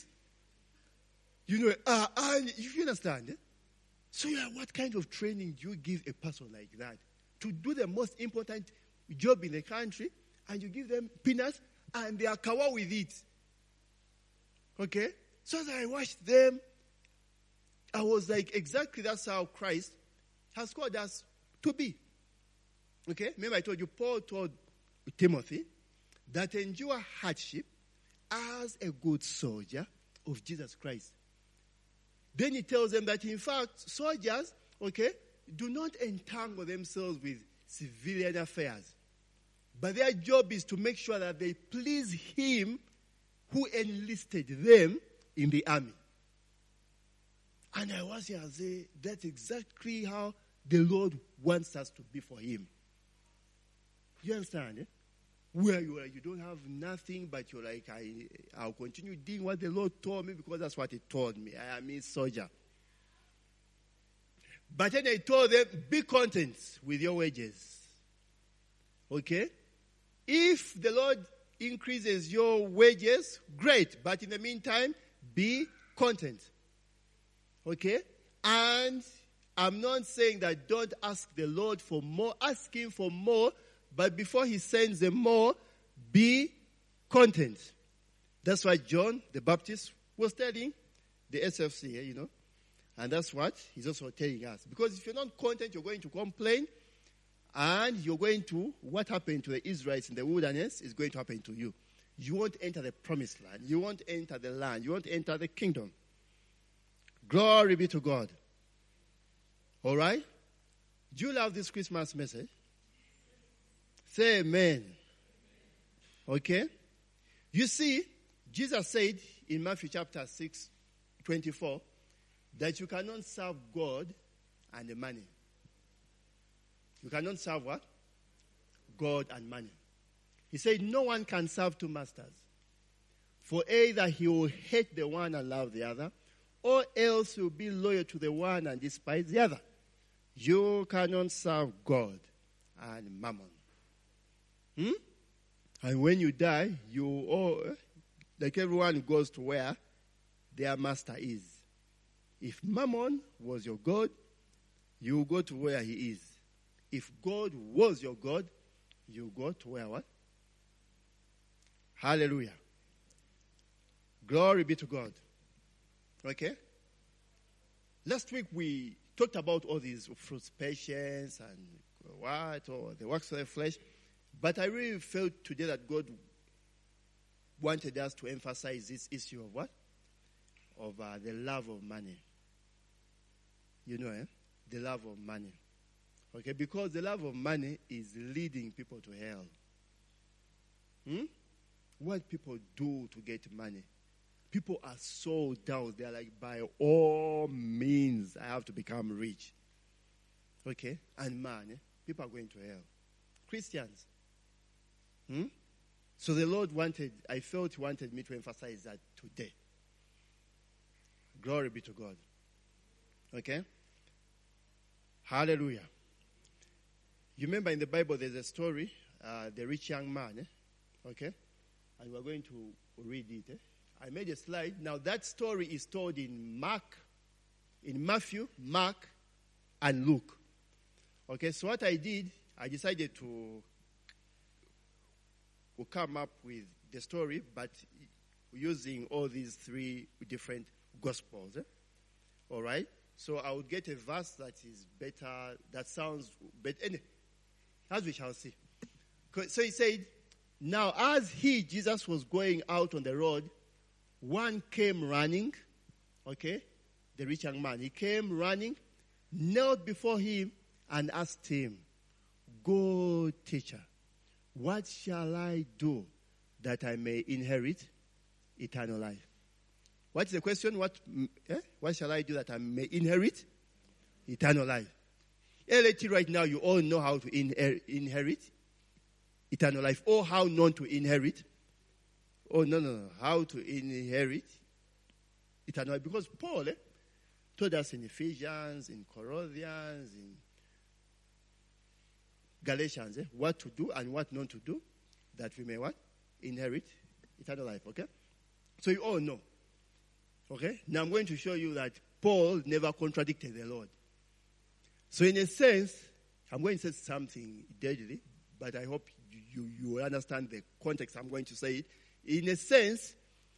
And you understand? So what kind of training do you give a person like that to do the most important job in the country, and you give them peanuts and they are kawa with it? Okay? So as I watched them, I was like, exactly that's how Christ has called us to be. Okay? Remember I told you, Paul told Timothy that endure hardship as a good soldier of Jesus Christ. Then he tells them that in fact, soldiers, okay, do not entangle themselves with civilian affairs. But their job is to make sure that they please him who enlisted them in the army. And I was here and say, that's exactly how the Lord wants us to be for him. You understand? Where you don't have nothing, but you're like, I'll continue doing what the Lord told me because that's what he told me. I am a soldier. But then I told them, be content with your wages. Okay? If the Lord increases your wages, great. But in the meantime, be content. Okay? And I'm not saying that don't ask the Lord for more. Ask him for more. But before he sends them more, be content. That's what John the Baptist was telling the SFC, And that's what he's also telling us. Because if you're not content, you're going to complain. And what happened to the Israelites in the wilderness is going to happen to you. You won't enter the promised land. You won't enter the land. You won't enter the kingdom. Glory be to God. All right? Do you love this Christmas message? Say amen. Okay? You see, Jesus said in Matthew chapter 6:24 that you cannot serve God and the money. You cannot serve what? God and money. He said no one can serve two masters. For either he will hate the one and love the other, or else he will be loyal to the one and despise the other. You cannot serve God and mammon. And when you die, like everyone goes to where their master is. If mammon was your God, you go to where he is. If God was your God, you go to where what? Hallelujah. Glory be to God. Okay? Last week we talked about all these fruits, patience and or the works of the flesh. But I really felt today that God wanted us to emphasize this issue of what? Of the love of money. The love of money. Okay, because the love of money is leading people to hell. What people do to get money. People are so down. They're like, by all means, I have to become rich. Okay? And man, people are going to hell. Christians. So the Lord I felt he wanted me to emphasize that today. Glory be to God. Okay? Hallelujah. You remember in the Bible there's a story, the rich young man. Okay? And we're going to read it. I made a slide. Now that story is told in Matthew, Mark, and Luke. Okay, so what I did, I decided to come up with the story, but using all these three different gospels. All right? So I would get a verse that is better, that sounds better. As we shall see. So he said, now as Jesus was going out on the road, one came running, okay, the rich young man. He came running, knelt before him, and asked him, good teacher, what shall I do that I may inherit eternal life? What's the question? What shall I do that I may inherit eternal life? LAT right now, you all know how to inherit eternal life, or how not to inherit. Oh, no. How to inherit eternal life. Because Paul told us in Ephesians, in Corinthians, Galatians, what to do and what not to do, that we may what? Inherit eternal life, okay? So you all know. Okay? Now I'm going to show you that Paul never contradicted the Lord. So in a sense, I'm going to say something deadly, but I hope you will understand the context I'm going to say it. In a sense,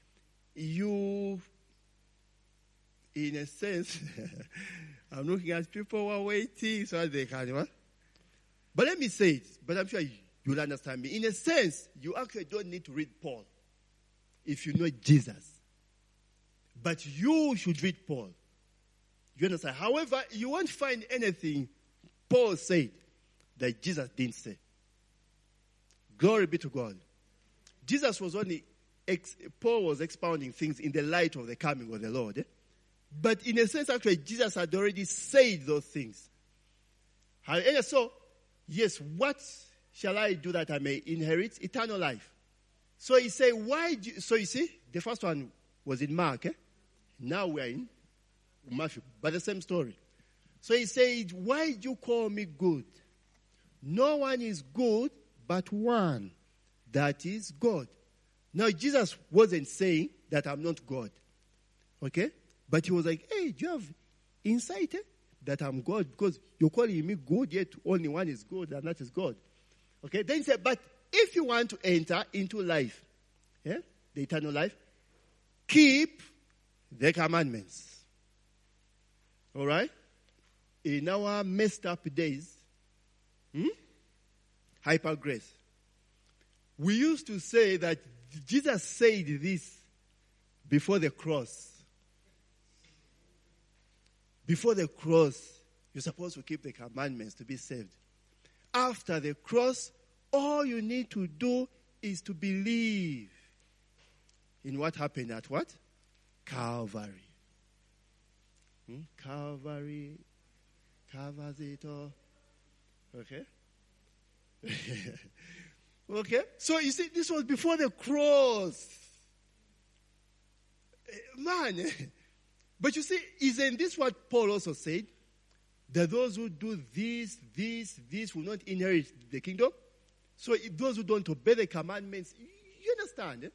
I'm looking at people who are waiting so that they can, what? But let me say it, but I'm sure you'll understand me. In a sense, you actually don't need to read Paul if you know Jesus. But you should read Paul. You understand? However, you won't find anything Paul said that Jesus didn't say. Glory be to God. Jesus was only, Paul was expounding things in the light of the coming of the Lord. But in a sense, actually, Jesus had already said those things. And so, yes, what shall I do that I may inherit eternal life? So he said, so you see, the first one was in Mark. Now we're in Matthew, but the same story. So he said, why do you call me good? No one is good but one, that is God. Now Jesus wasn't saying that I'm not God. Okay? But he was like, hey, do you have insight that I'm God? Because you're calling me good, yet only one is good, and that is God. Okay? Then he said, but if you want to enter into life, the eternal life, keep the commandments. All right? In our messed up days, hyper grace, we used to say that Jesus said this before the cross. Before the cross, you're supposed to keep the commandments to be saved. After the cross, all you need to do is to believe in what happened at what? Calvary. Calvary covers it all. Okay? Okay? So you see, this was before the cross. Man. But you see, isn't this what Paul also said? That those who do this will not inherit the kingdom. So those who don't obey the commandments, you understand?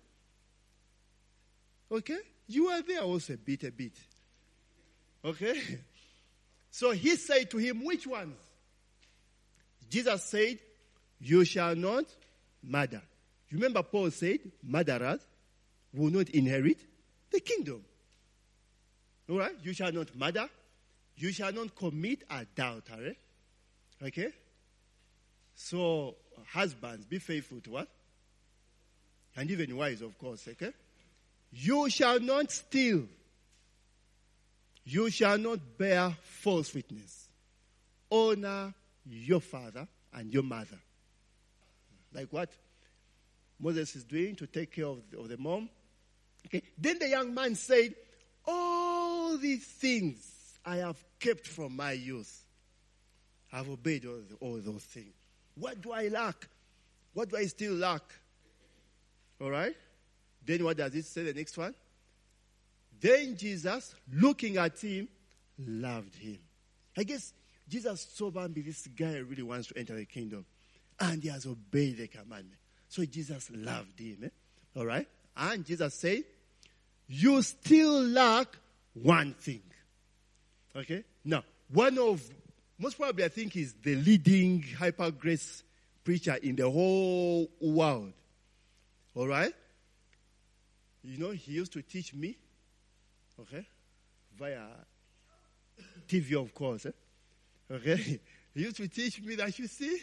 Okay? You are there also a bit. Okay? So he said to him, which ones? Jesus said, you shall not murder. You remember Paul said, murderers will not inherit the kingdom. All right? You shall not murder. You shall not commit adultery. Okay? So, husbands, be faithful to what? And even wives, of course. Okay? You shall not steal. You shall not bear false witness. Honor your father and your mother. Like what Moses is doing to take care of the mom. Okay? Then the young man said, all these things I have kept from my youth. I've obeyed all those things. What do I lack? What do I still lack? All right? Then what does it say, the next one? Then Jesus, looking at him, loved him. I guess Jesus saw, this guy really wants to enter the kingdom. And he has obeyed the commandment. So Jesus loved him. All right? And Jesus said, you still lack one thing. Okay? Now, most probably I think is the leading hyper grace preacher in the whole world. All right? You know, he used to teach me, okay, via TV, of course. Okay? He used to teach me that, you see,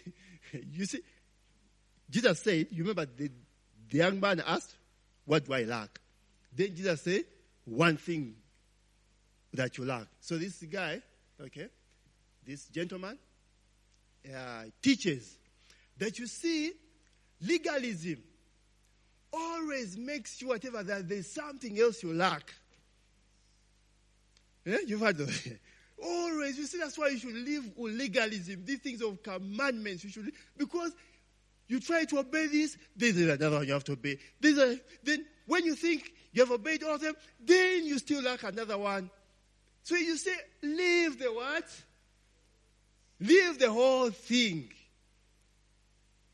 Jesus said, you remember the young man asked, what do I lack? Then Jesus said, one thing that you lack. So this guy, okay, this gentleman, teaches that, you see, legalism always makes you whatever that there's something else you lack. Yeah, you've heard of it. Always, you see, that's why you should live with legalism. These things of commandments, you should live, because you try to obey this, there's another one you have to obey. Then when you think you have obeyed all of them, then you still lack another one. So you say, leave the what? Leave the whole thing.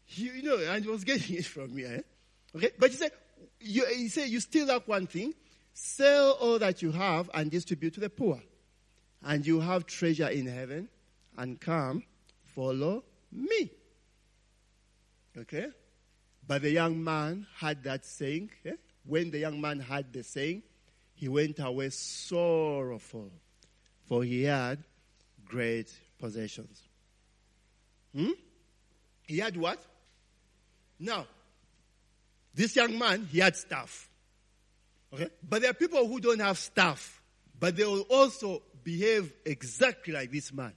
And he was getting it from me. Okay? But he said, you still lack one thing. Sell all that you have and distribute to the poor. And you have treasure in heaven. And come, follow me. Okay? But the young man had that saying. When the young man had the saying, he went away sorrowful, for he had great possessions. He had what? Now, this young man, he had stuff. Okay? But there are people who don't have stuff, but they will also behave exactly like this man.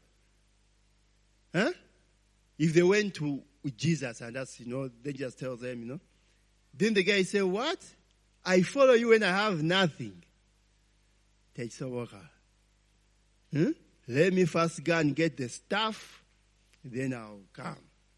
If they went to Jesus and that's, they just tell them, then the guy say, what? I follow you when I have nothing. Take some worker. Let me first go and get the stuff, then I'll come.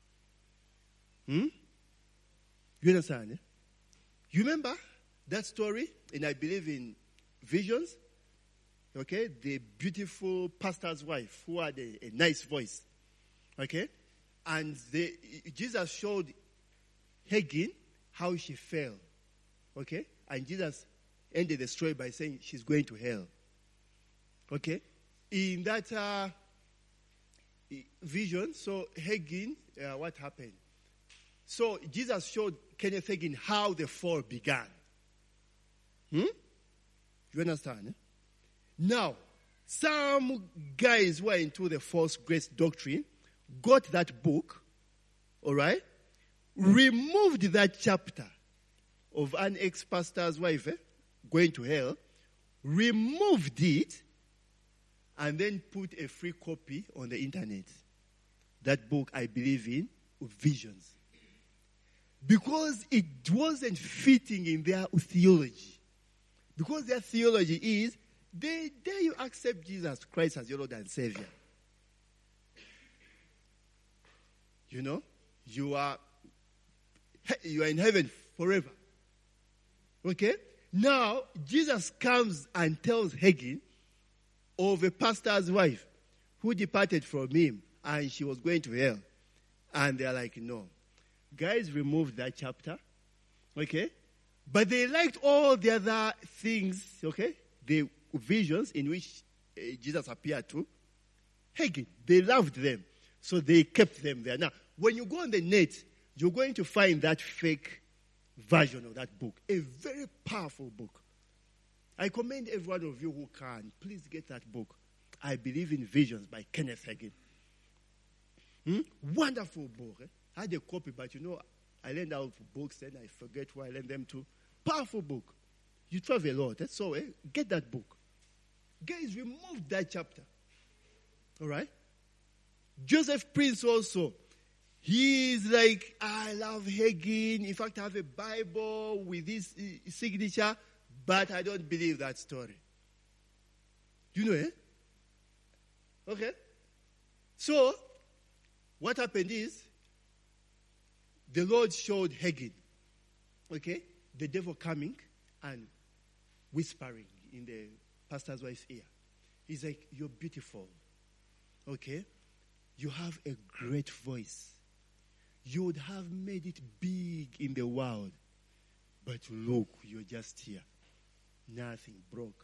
You understand? You remember that story? And I believe in Visions. Okay? The beautiful pastor's wife who had a nice voice. Okay? And Jesus showed Hagin how she fell. Okay? And Jesus ended the story by saying she's going to hell. Okay? In that vision, so Hagin, what happened? So Jesus showed Kenneth Hagin how the fall began. You understand? Now, some guys who are into the false grace doctrine got that book, all right, removed that chapter of an ex-pastor's wife going to hell, removed it, and then put a free copy on the internet. That book, I believe in, Visions. Because it wasn't fitting in their theology. Because their theology is, they dare you accept Jesus Christ as your Lord and Savior. You are in heaven forever. Okay? Now, Jesus comes and tells Hagin of a pastor's wife who departed from him and she was going to hell. And they're like, no. Guys removed that chapter. Okay? But they liked all the other things, okay? The visions in which Jesus appeared to Hagin. They loved them. So they kept them there. Now, when you go on the net, you're going to find that fake version of that book. A very powerful book. I commend every one of you who can. Please get that book. I Believe in Visions by Kenneth Hagin. Wonderful book. I had a copy, but I learned out books and I forget where I learned them to. Powerful book. You travel a lot. That's so, get that book. Guys, remove that chapter. All right? Joseph Prince also. He's like, I love Hagin. In fact, I have a Bible with his signature, but I don't believe that story. Okay? So, what happened is, the Lord showed Hagin, okay, the devil coming and whispering in the pastor's wife's ear. He's like, you're beautiful, okay? You have a great voice. You would have made it big in the world. But look, you're just here. Nothing, broke.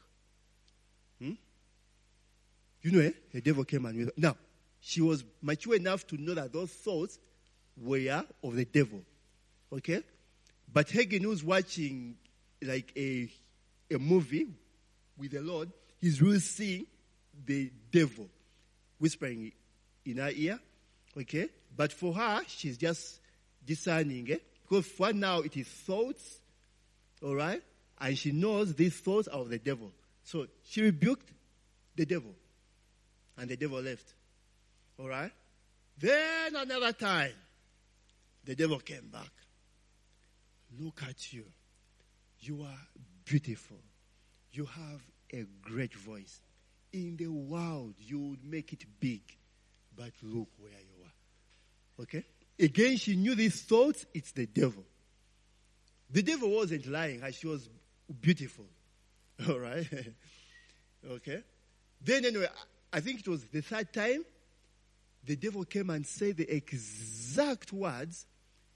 The devil came and with her. Now, she was mature enough to know that those thoughts were of the devil. Okay? But Hagin, who's watching like a movie with the Lord, he's really seeing the devil whispering in her ear. Okay? But for her, she's just discerning it. Because for now, it is thoughts. Alright? And she knows these thoughts are of the devil. So she rebuked the devil. And the devil left. Alright? Then another time, the devil came back. Look at you. You are beautiful. You have a great voice. In the world, you would make it big. But look where you are. Okay? Again, she knew these thoughts. It's the devil. The devil wasn't lying. She was beautiful. All right? Okay? Then anyway, I think it was the third time, the devil came and said the exact words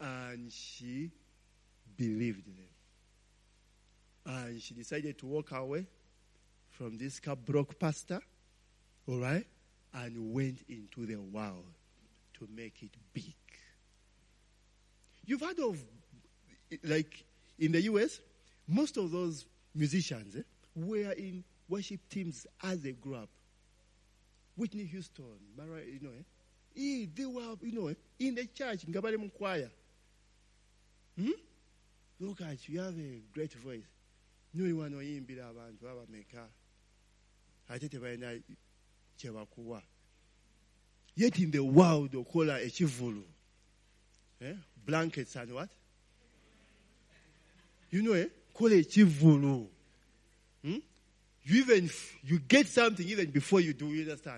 and she believed them. And she decided to walk away from this broke pastor, all right, and went into the world to make it big. You've heard of, like, in the U.S., most of those musicians were in worship teams as they grew up. Whitney Houston, Mariah, they were, in the church, in Gabalem choir. Look at you, have a great voice. No one in Bilaban to have a maker. I tell you, Chewakuwa. Yet in the world, they call her a chivulu. Blankets and what? Call it chivulu. You get something even before you do, you understand?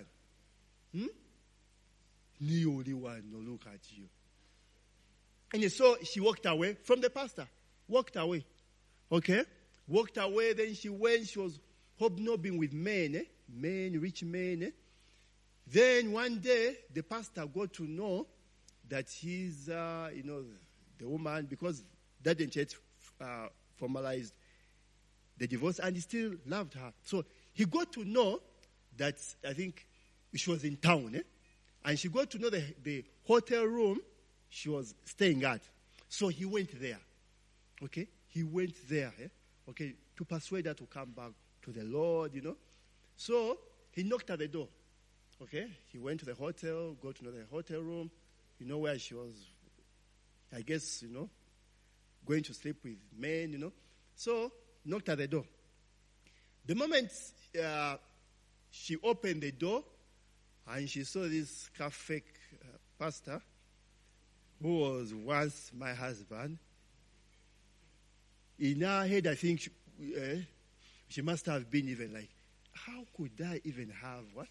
The only one no look at you. And so she walked away from the pastor. Walked away. Okay? Walked away, then she went, she was hobnobbing with men, rich men. Then one day, the pastor got to know that he's, the woman, because that didn't yet formalized the divorce, and he still loved her. So he got to know that, I think, she was in town, and she got to know the hotel room she was staying at. So he went there, okay? He went there, okay, to persuade her to come back to the Lord, So he knocked at the door, okay? He went to the hotel, got to know the hotel room, where she was, I guess, going to sleep with men, So knocked at the door. The moment she opened the door and she saw this fake pastor who was once my husband, in her head, I think she must have been even like, how could I even have what?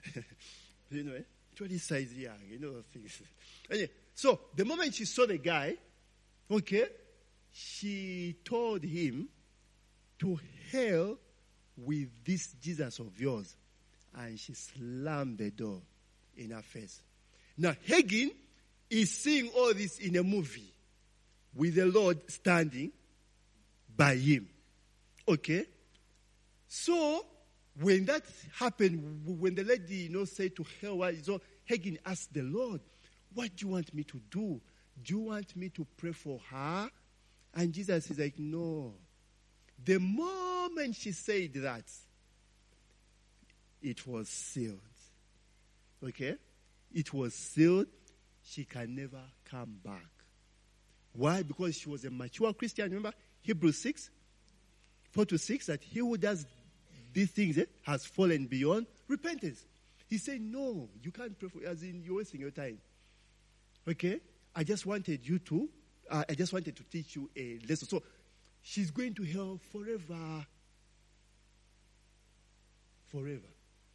20 size young, those things. Anyway, so the moment she saw the guy, okay, she told him to hell with this Jesus of yours. And she slammed the door in her face. Now, Hagin is seeing all this in a movie with the Lord standing by him. Okay? So, when that happened, when the lady, said to her, so Hagin asked the Lord, what do you want me to do? Do you want me to pray for her? And Jesus is like, no. The moment she said that, it was sealed. Okay? It was sealed. She can never come back. Why? Because she was a mature Christian. Remember Hebrews 6, 4-6, that he who does these things has fallen beyond repentance. He said, no, you can't pray for, as in you're wasting your time. Okay? I just wanted to teach you a lesson. So, she's going to hell forever. Forever.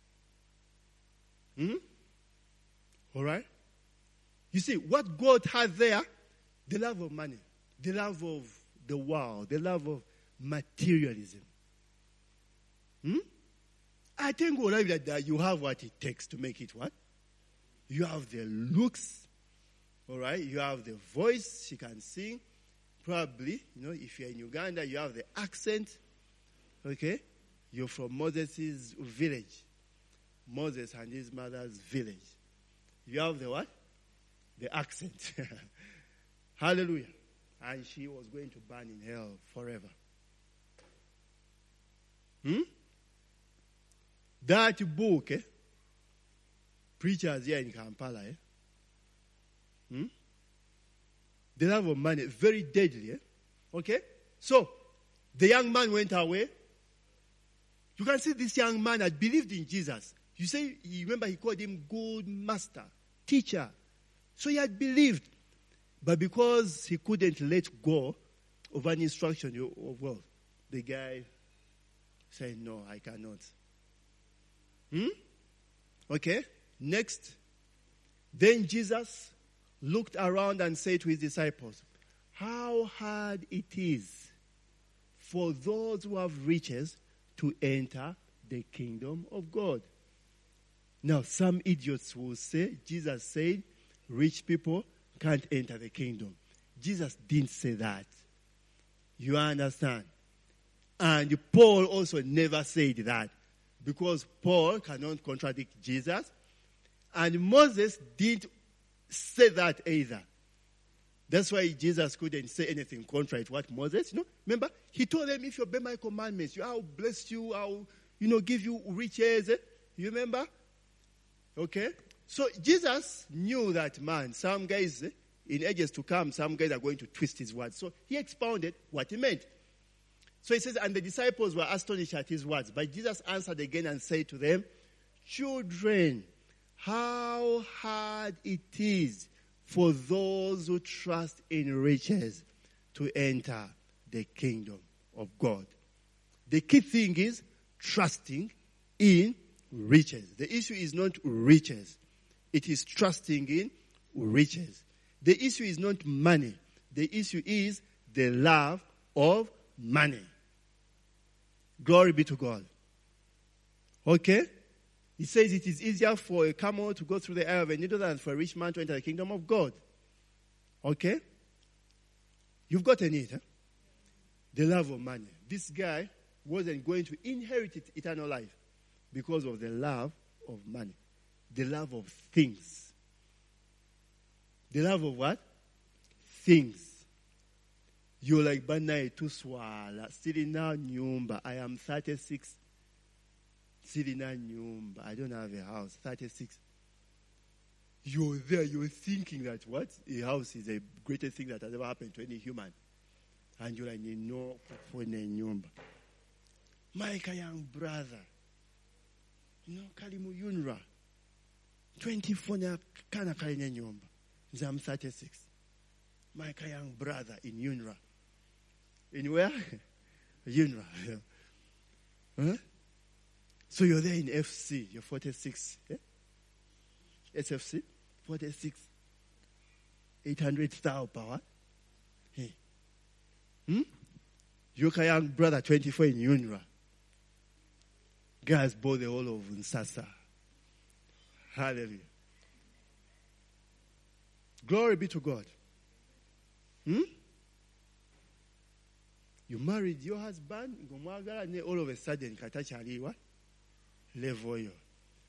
All right? You see, what God has there, the love of money, the love of the world, the love of materialism. I think that you have what it takes to make it what? You have the looks, all right? You have the voice, she can sing. Probably, if you're in Uganda, you have the accent, okay? You're from Moses' village. Moses and his mother's village. You have the what? The accent. Hallelujah. And she was going to burn in hell forever. That book, preachers here in Kampala, the love of money, very deadly. Okay? So, the young man went away. You can see this young man had believed in Jesus. You say, remember he called him good master, teacher. So he had believed. But because he couldn't let go of an instruction of wealth, the guy said, no, I cannot. Okay? Next. Then Jesus looked around and said to his disciples, how hard it is for those who have riches to enter the kingdom of God. Now, some idiots will say, Jesus said, rich people can't enter the kingdom. Jesus didn't say that. You understand? And Paul also never said that, because Paul cannot contradict Jesus. And Moses didn't say that either. That's why Jesus couldn't say anything contrary to what Moses, remember, he told them, if you obey my commandments, I'll bless you, I'll, give you riches. You remember? Okay? So Jesus knew that, man, some guys, in ages to come, some guys are going to twist his words. So he expounded what he meant. So he says, and the disciples were astonished at his words. But Jesus answered again and said to them, children, how hard it is for those who trust in riches to enter the kingdom of God. The key thing is trusting in riches. The issue is not riches. It is trusting in riches. The issue is not money. The issue is the love of money. Glory be to God. Okay? He says it is easier for a camel to go through the eye of a needle than for a rich man to enter the kingdom of God. Okay? You've got a need, huh? The love of money. This guy wasn't going to inherit eternal life because of the love of money. The love of things. The love of what? Things. You're like Banai Tuswala, Sirina Nyumba. I am 36. Sirina Nyumba. I don't have a house. 36. You're there, you're thinking that what? A house is the greatest thing that has ever happened to any human. And you're like, no, for Nyumba. My young brother. Kalimu Yunra. 24 kana kalina Nyumba. I'm 36. My young brother in Yunra. In where? Yunra. Huh? So you're there in FC. You're 46. Yeah? SFC? 46. 800,000 power. Hey. Your young brother, 24 in Yunra. Guys bought the whole of Nsasa. Hallelujah. Glory be to God. You married your husband, all of a sudden, katachaliwa level you.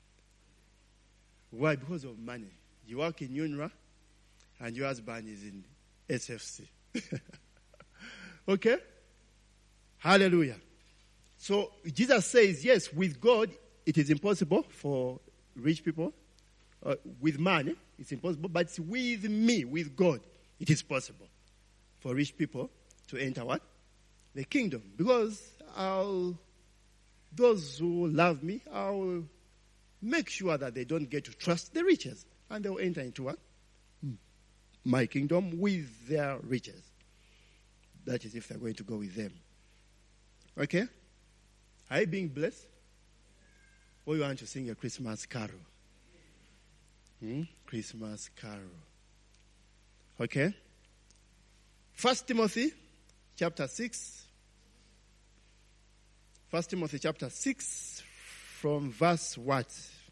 Why? Because of money. You work in UNRWA, and your husband is in SFC. Okay? Hallelujah. So Jesus says, yes, with God, it is impossible for rich people. With money, it's impossible. But with me, with God, it is possible for rich people to enter what? The kingdom. Because those who love me, I'll make sure that they don't get to trust the riches. And they'll enter into what? My kingdom with their riches. That is if they're going to go with them. Okay? Are you being blessed? Or you want to sing a Christmas carol? Christmas carol. Okay? 1 Timothy chapter 6. 1 Timothy chapter 6 from verse what?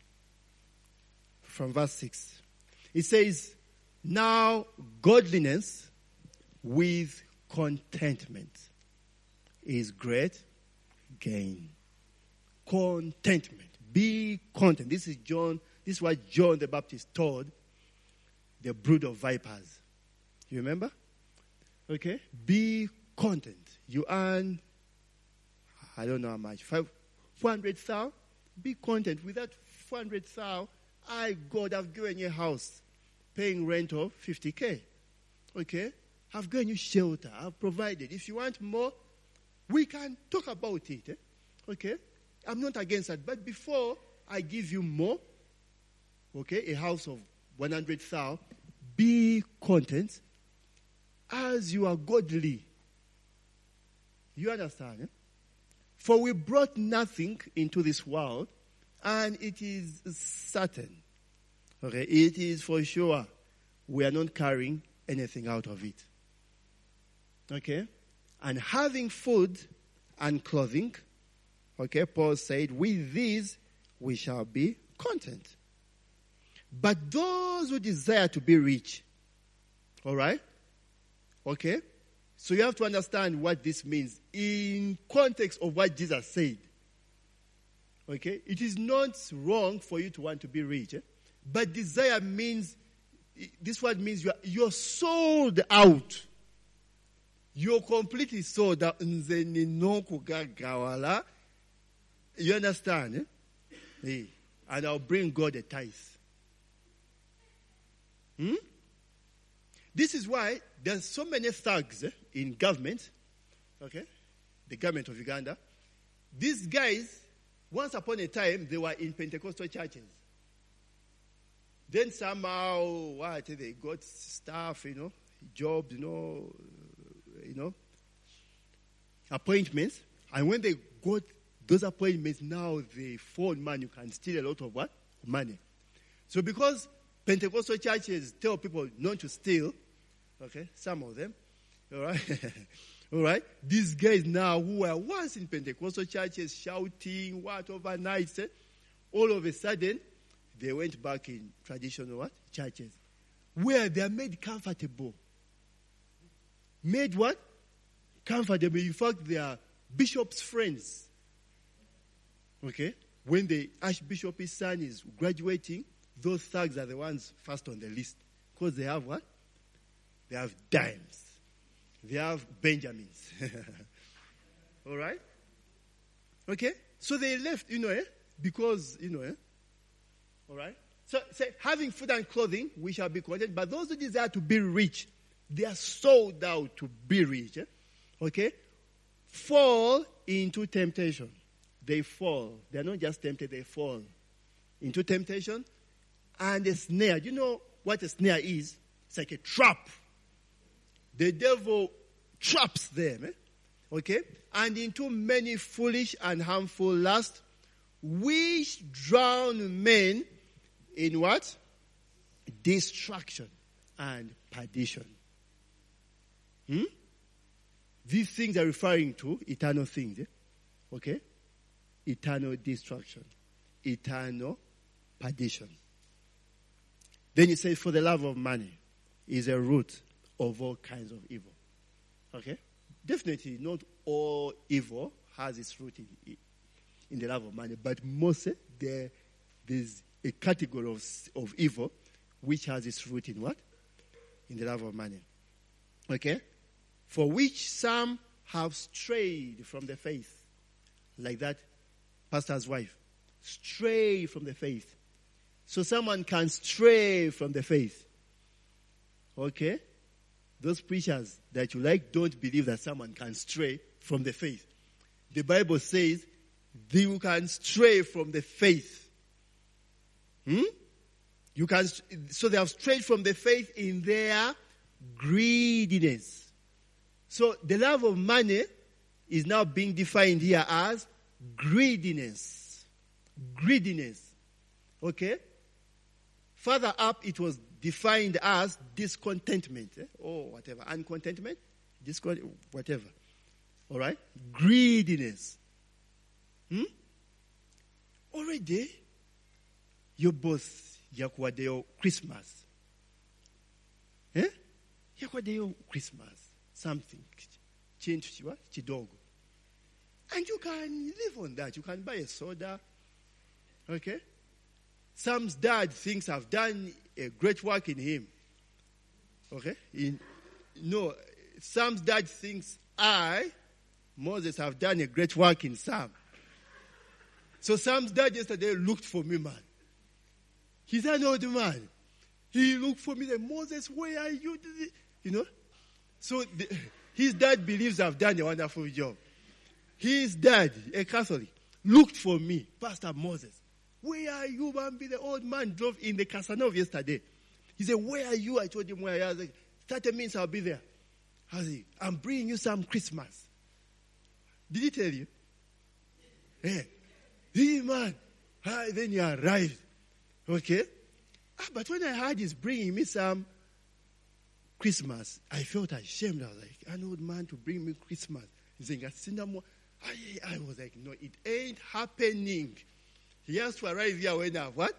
From verse 6. It says, now godliness with contentment is great gain. Contentment. Be content. This is what John the Baptist told the brood of vipers. You remember? Okay? Be content. You earn, I don't know how much, 400,000. Be content. With that 400,000, God, have given you a house, paying rent of 50K. Okay? I've given you shelter. I've provided. If you want more, we can talk about it. Okay? I'm not against that. But before I give you more, okay, a house of 100,000, be content as you are godly. You understand? For we brought nothing into this world, and it is certain, okay, it is for sure, we are not carrying anything out of it. Okay? And having food and clothing, okay, Paul said, with these we shall be content. But those who desire to be rich, all right, Okay? So you have to understand what this means in context of what Jesus said. Okay? It is not wrong for you to want to be rich. But desire means, this word means you're sold out. You're completely sold out. You understand? And I'll bring God a tithe. This is why there's so many thugs in government. Okay? The government of Uganda. These guys, once upon a time, they were in Pentecostal churches. Then somehow, they got staff, jobs, appointments. And when they got those appointments, now they found, man, you can steal a lot of what? Money. So because Pentecostal churches tell people not to steal, okay, some of them, all right? All right? These guys now who were once in Pentecostal churches shouting what overnight, all of a sudden, they went back in traditional what? Churches. Where they are made comfortable. Made what? Comfortable. In fact, they are bishop's friends. Okay? When the archbishop's son is graduating, those thugs are the ones first on the list. Because they have what? They have dimes. They have Benjamins. All right? Okay? So they left, because, all right? So, having food and clothing, we shall be content. But those who desire to be rich, they are sold out to be rich. Okay? Fall into temptation. They fall. They are not just tempted, they fall into temptation. And a snare. Do you know what a snare is? It's like a trap. The devil traps them. Okay? And into many foolish and harmful lusts, which drown men in what? Destruction and perdition. These things are referring to eternal things. Okay? Eternal destruction. Eternal perdition. Then it says, for the love of money is a root of all kinds of evil. Okay? Definitely not all evil has its root in the love of money, but most there's a category of evil which has its root in what? In the love of money. Okay? For which some have strayed from the faith. Like that pastor's wife. Stray from the faith. So someone can stray from the faith. Okay? Those preachers that you like don't believe that someone can stray from the faith. The Bible says you can stray from the faith. So they have strayed from the faith in their greediness. So the love of money is now being defined here as greediness. Greediness. Okay? Further up, it was defined as discontentment. Or whatever. Uncontentment? Whatever. All right? Greediness. Already, your boss yakwadeo Christmas. Yakwadeo Christmas. Something. Change chidogo. And you can live on that. You can buy a soda. Okay? Sam's dad thinks I've done a great work in him. Okay? Sam's dad thinks Moses, have done a great work in Sam. So Sam's dad yesterday looked for me, man. He's an old man. He looked for me, like, Moses, where are you? So his dad believes I've done a wonderful job. His dad, a Catholic, looked for me, Pastor Moses. Where are you, man? The old man drove in the Casanova yesterday. He said, where are you? I told him where I was. Like, 30 minutes, I'll be there. I was like, I'm bringing you some Christmas. Did he tell you? Hey, man. Then he arrived. Okay? But when I heard he's bringing me some Christmas, I felt ashamed. I was like, an old man to bring me Christmas. He's saying, I was like, no, it ain't happening. He has to arrive here when what?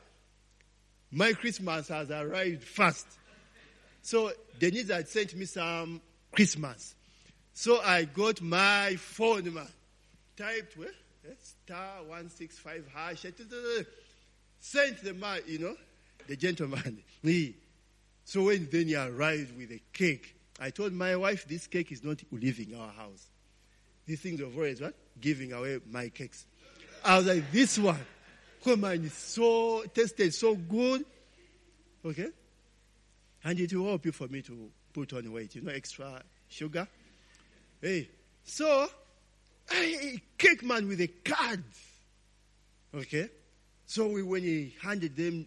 My Christmas has arrived fast. So Denise had sent me some Christmas. So I got my phone, man. Typed, star 165 hash. Sent the man, the gentleman. So when then he arrived with a cake, I told my wife, this cake is not leaving our house. These things of always giving away my cakes. I was like, this one, come on, it's tasted so good. Okay? And it will help you for me to put on weight, extra sugar. Hey, so I cake man with a card. Okay? So when he handed them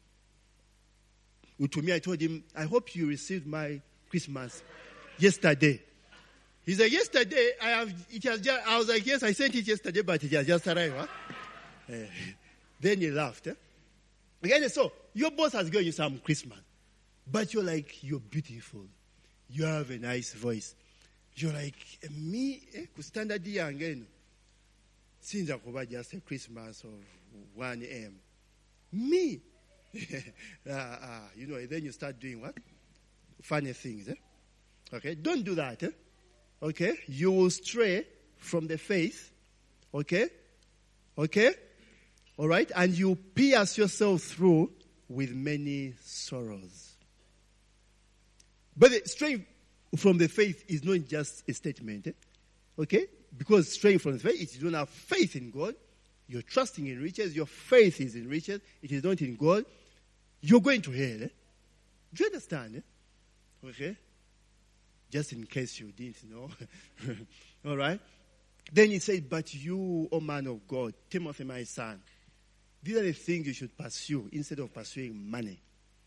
to me, I told him, I hope you received my Christmas yesterday. He said, yesterday, I was like, yes, I sent it yesterday, but it has just arrived. Huh? Then he laughed. Again, so your boss has given you some Christmas, but you're beautiful. You have a nice voice. You're like, me, standard again. Since I just a Christmas of 1 a.m. Me. Then you start doing what? Funny things. Okay, don't do that. Okay, you will stray from the faith. Okay, all right, and you pierce yourself through with many sorrows. But straying from the faith is not just a statement. Okay, because straying from the faith, if you don't have faith in God, you're trusting in riches, your faith is in riches, it is not in God, you're going to hell. Do you understand? Okay? Just in case you didn't know. All right? Then he said, but you, O man of God, Timothy, my son, these are the things you should pursue instead of pursuing money.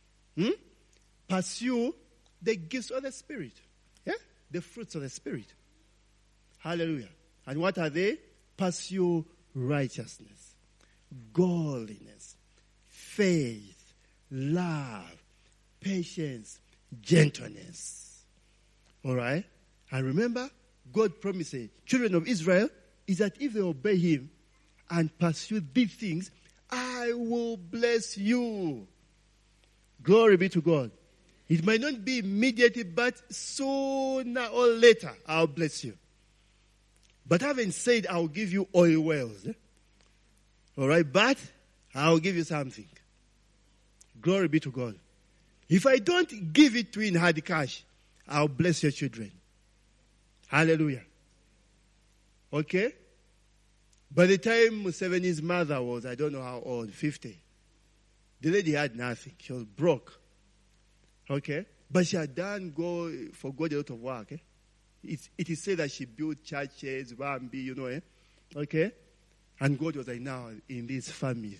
Pursue the gifts of the Spirit. Yeah? The fruits of the Spirit. Hallelujah. And what are they? Pursue righteousness, godliness, faith, love, patience, gentleness. All right? And remember, God promised children of Israel is that if they obey him and pursue these things, I will bless you. Glory be to God. It might not be immediately, but sooner or later, I'll bless you. But having said, I'll give you oil wells. All right, but I'll give you something. Glory be to God. If I don't give it to you in hard cash, I'll bless your children. Hallelujah. Okay? By the time Museveni's mother was, I don't know how old, 50, the lady had nothing. She was broke. Okay? But she had done for God a lot of work. It is said that she built churches, Bambi, Okay? And God was like, now, in this family,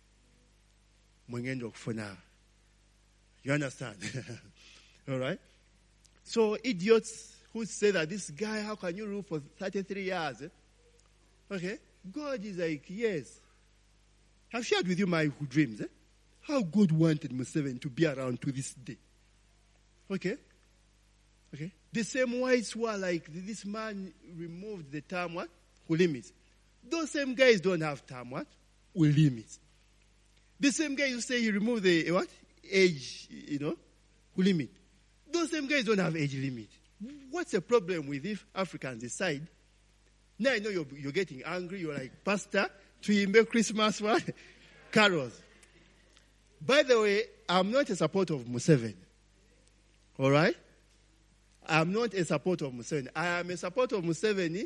for now. You understand? All right? So idiots who say that this guy, how can you rule for 33 years? Okay? God is like, yes. I've shared with you my dreams. How God wanted Museveni to be around to this day. Okay? Okay? The same whites who are like, this man removed the term what? Who limits. Those same guys don't have term what? Who limits. The same guys who say he removed the what? Age, who limit. Those same guys don't have age limit. What's the problem with if Africans decide? Now I know you're getting angry. You're like, Pastor, to Christmas what? Carols. By the way, I'm not a supporter of Museveni. All right? I'm not a supporter of Museveni. I am a supporter of Museveni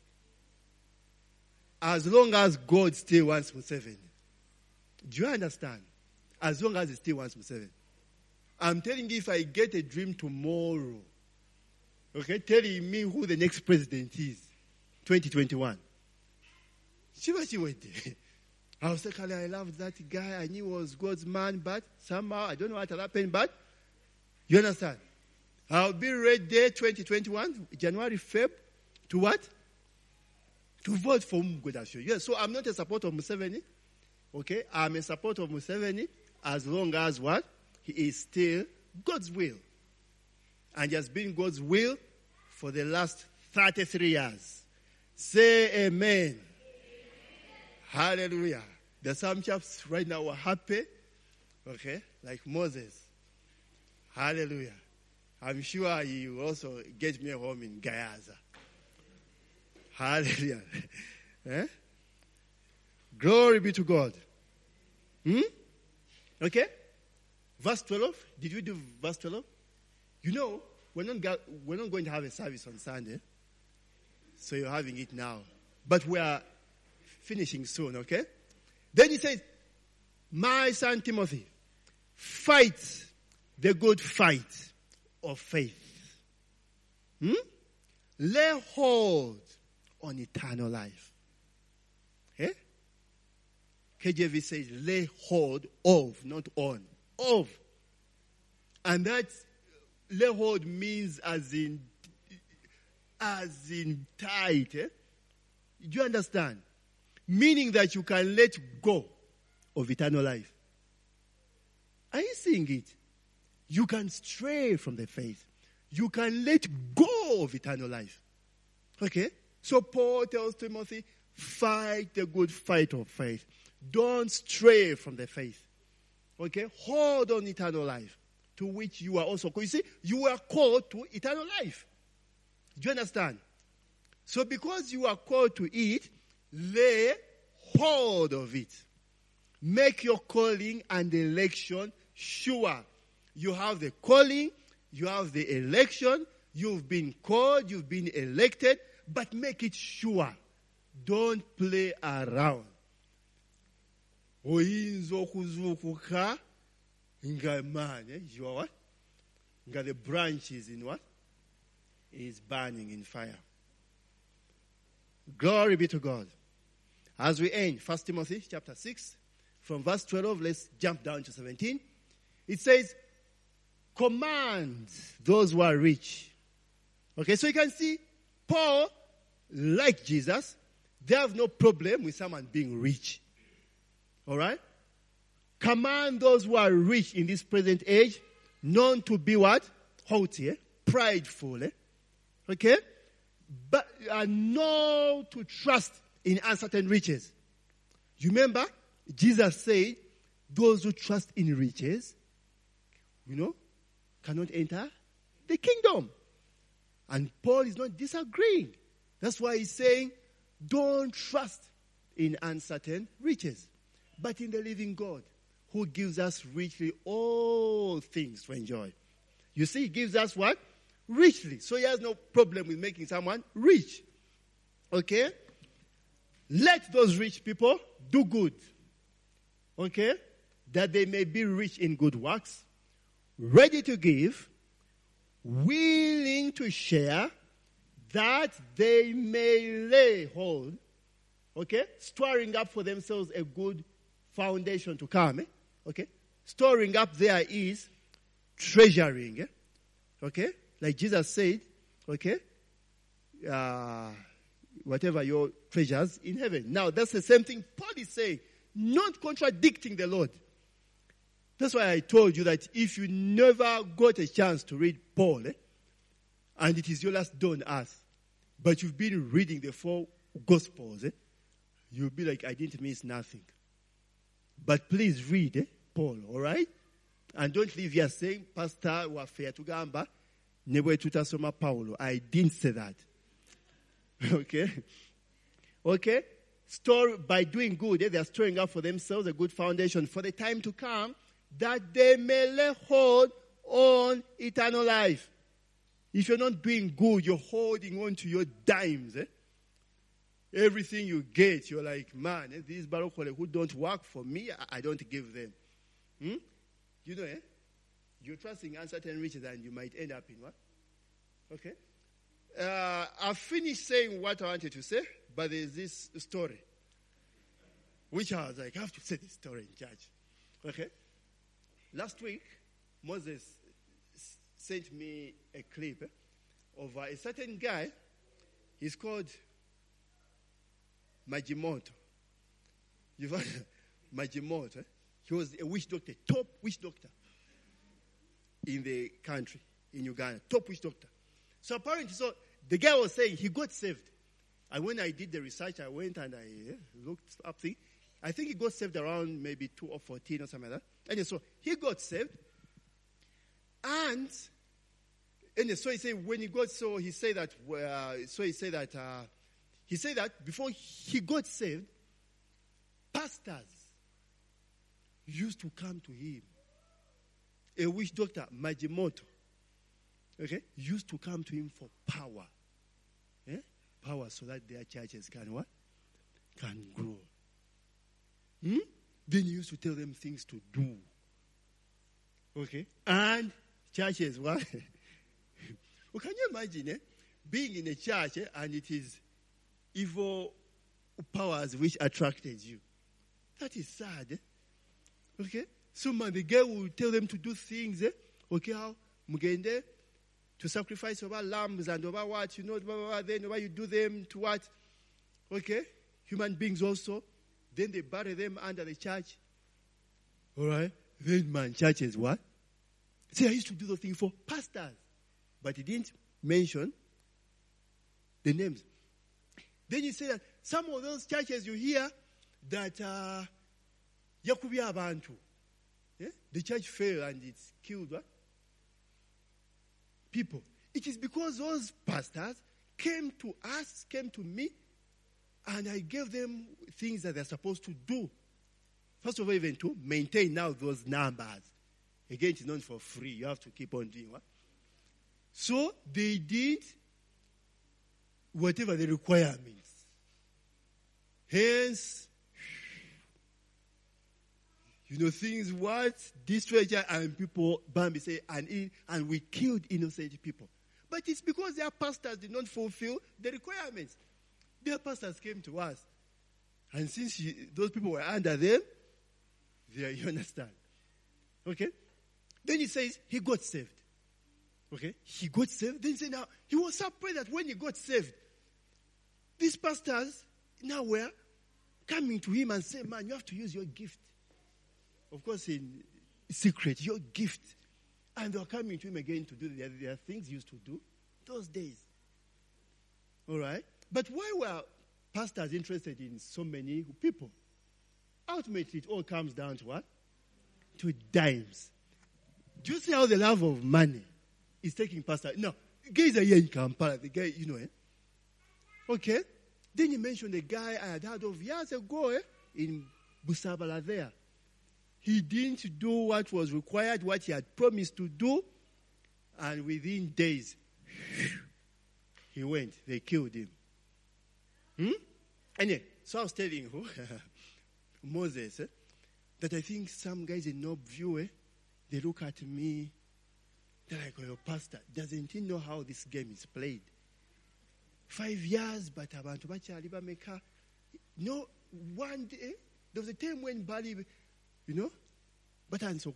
as long as God still wants Museveni. Do you understand? As long as he still wants Museveni. I'm telling you, if I get a dream tomorrow, okay, telling me who the next president is, 2021. I was like, I loved that guy. I knew he was God's man, but somehow, I don't know what happened, but you understand? I'll be ready 2021, January, Feb, to what? To vote for Mugodasho. Yes, so I'm not a supporter of Museveni. Okay, I'm a supporter of Museveni as long as what? He is still God's will. And he has been God's will for the last 33 years. Say amen. Amen. Hallelujah. There's some chaps right now are happy. Okay, like Moses. Hallelujah. I'm sure he will also get me home in Gayaza. Hallelujah. Eh? Glory be to God. Okay? Verse 12. Did we do verse 12? You know, we're not going to have a service on Sunday. So you're having it now. But we are finishing soon, okay? Then he says, my son Timothy, fight the good fight of faith. Lay hold on eternal life. Okay? KJV says, lay hold of, not on. Of. And that lay hold means as in tight. Eh? Do you understand? Meaning that you can let go of eternal life. Are you seeing it? You can stray from the faith. You can let go of eternal life. Okay? So Paul tells Timothy, fight the good fight of faith. Don't stray from the faith. Okay? Hold on eternal life, to which you are also called. You see, you are called to eternal life. Do you understand? So because you are called to it, lay hold of it. Make your calling and election sure. You have the calling, you have the election, you've been called, you've been elected, but make it sure. Don't play around. Nga man, you are what? Nga the branch is in what? Is burning in fire. Glory be to God. As we end 1 Timothy chapter 6, from verse 12, let's jump down to 17. It says, command those who are rich. Okay, so you can see, Paul, like Jesus, they have no problem with someone being rich. All right? Command those who are rich in this present age, known to be what? Haughty, prideful. Okay? But not to trust in uncertain riches. You remember, Jesus said, those who trust in riches, cannot enter the kingdom. And Paul is not disagreeing. That's why he's saying, don't trust in uncertain riches, but in the living God, who gives us richly all things to enjoy. You see, he gives us what? Richly. So he has no problem with making someone rich. Okay? Let those rich people do good. Okay? That they may be rich in good works, ready to give, willing to share, that they may lay hold. Okay? Storing up for themselves a good foundation to come. Okay? Storing up there is treasuring. Okay? Like Jesus said, okay? Whatever your treasures in heaven. Now, that's the same thing Paul is saying, not contradicting the Lord. That's why I told you that if you never got a chance to read Paul, and it is your last day on earth, but you've been reading the 4 Gospels, you'll be like, I didn't miss nothing. But please read Paul, all right? And don't leave here saying, Pastor, we are fair to gamba. Never tutasoma Paulo. I didn't say that. Okay? Okay? By doing good, they are storing up for themselves a good foundation for the time to come, that they may lay hold on eternal life. If you're not doing good, you're holding on to your dimes. Everything you get, you're like, man, these barokole who don't work for me, I don't give them. You know, you're trusting uncertain riches and you might end up in what? Okay. I've finished saying what I wanted to say, but there's this story, which I was like, I have to say this story in church. Okay. Last week, Moses sent me a clip of a certain guy. He's called Majimoto. You've heard Majimoto. He was a witch doctor, top witch doctor in the country, in Uganda, top witch doctor. So apparently, the guy was saying he got saved. And when I did the research, I went and I looked up things. I think he got saved around maybe 2 or 14 or something like that. And so he got saved. And And so he said, when he got so, he said that, he said that before he got saved, pastors used to come to him. A witch doctor, Majimoto, okay, used to come to him for power. Power so that their churches can what? Can grow. Then he used to tell them things to do. Okay? And churches, what? Well, can you imagine being in a church and it is evil powers which attracted you? That is sad. Okay? So man, the girl will tell them to do things. Okay, how? Mugende, to sacrifice over lambs and over what? You know, blah, blah, blah, then over you do them to what? Okay? Human beings also. Then they bury them under the church. All right? Then man, churches what? See, I used to do the thing for pastors. But he didn't mention the names. Then he said that some of those churches you hear that Yakubia Abantu. The church fell and it's killed what? People. It is because those pastors came to us, came to me, and I gave them things that they're supposed to do. First of all, even to maintain now those numbers. Again, it's not for free. You have to keep on doing what? So they did whatever the requirements. Hence, things what? Destroy and people, Bambi say, and we killed innocent people. But it's because their pastors did not fulfill the requirements. Their pastors came to us. And since those people were under them, you understand. Okay? Then he says he got saved. Okay? He got saved. Then he said now, he was surprised that when he got saved, these pastors now were coming to him and saying, man, you have to use your gift. Of course, in secret, your gift. And they were coming to him again to do their things he used to do those days. All right? But why were pastors interested in so many people? Ultimately, it all comes down to what? To dimes. Do you see how the love of money is taking pastors? No, guys are here in Kampala. The guy, Okay? Then he mentioned a guy I had heard of years ago in Busabala there. He didn't do what was required, what he had promised to do, and within days, he went. They killed him. Anyway, so I was telling who? Moses, that I think some guys in Nobview, they look at me, they're like, oh, your pastor, doesn't he know how this game is played? 5 years, but abantu bachali bameka. No, one day, there was a time when Bali, but doesn't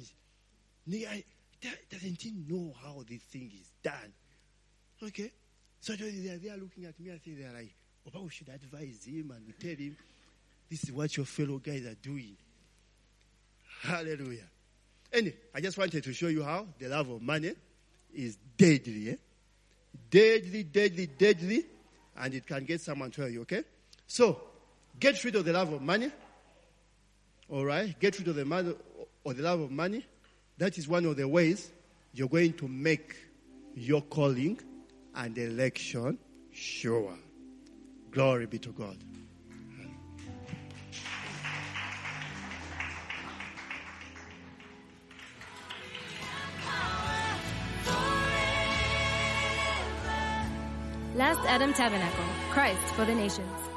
he know how this thing is done? Okay? So they are looking at me and they're like, oh, we should advise him and we tell him, this is what your fellow guys are doing. Hallelujah. Anyway, I just wanted to show you how the love of money is deadly. Deadly, deadly, deadly. And it can get someone to hurt you, okay? So, get rid of the love of money. All right? Get rid of the money or the love of money. That is one of the ways you're going to make your calling and election sure. Glory be to God. Last Adam Tabernacle, Christ for the Nations.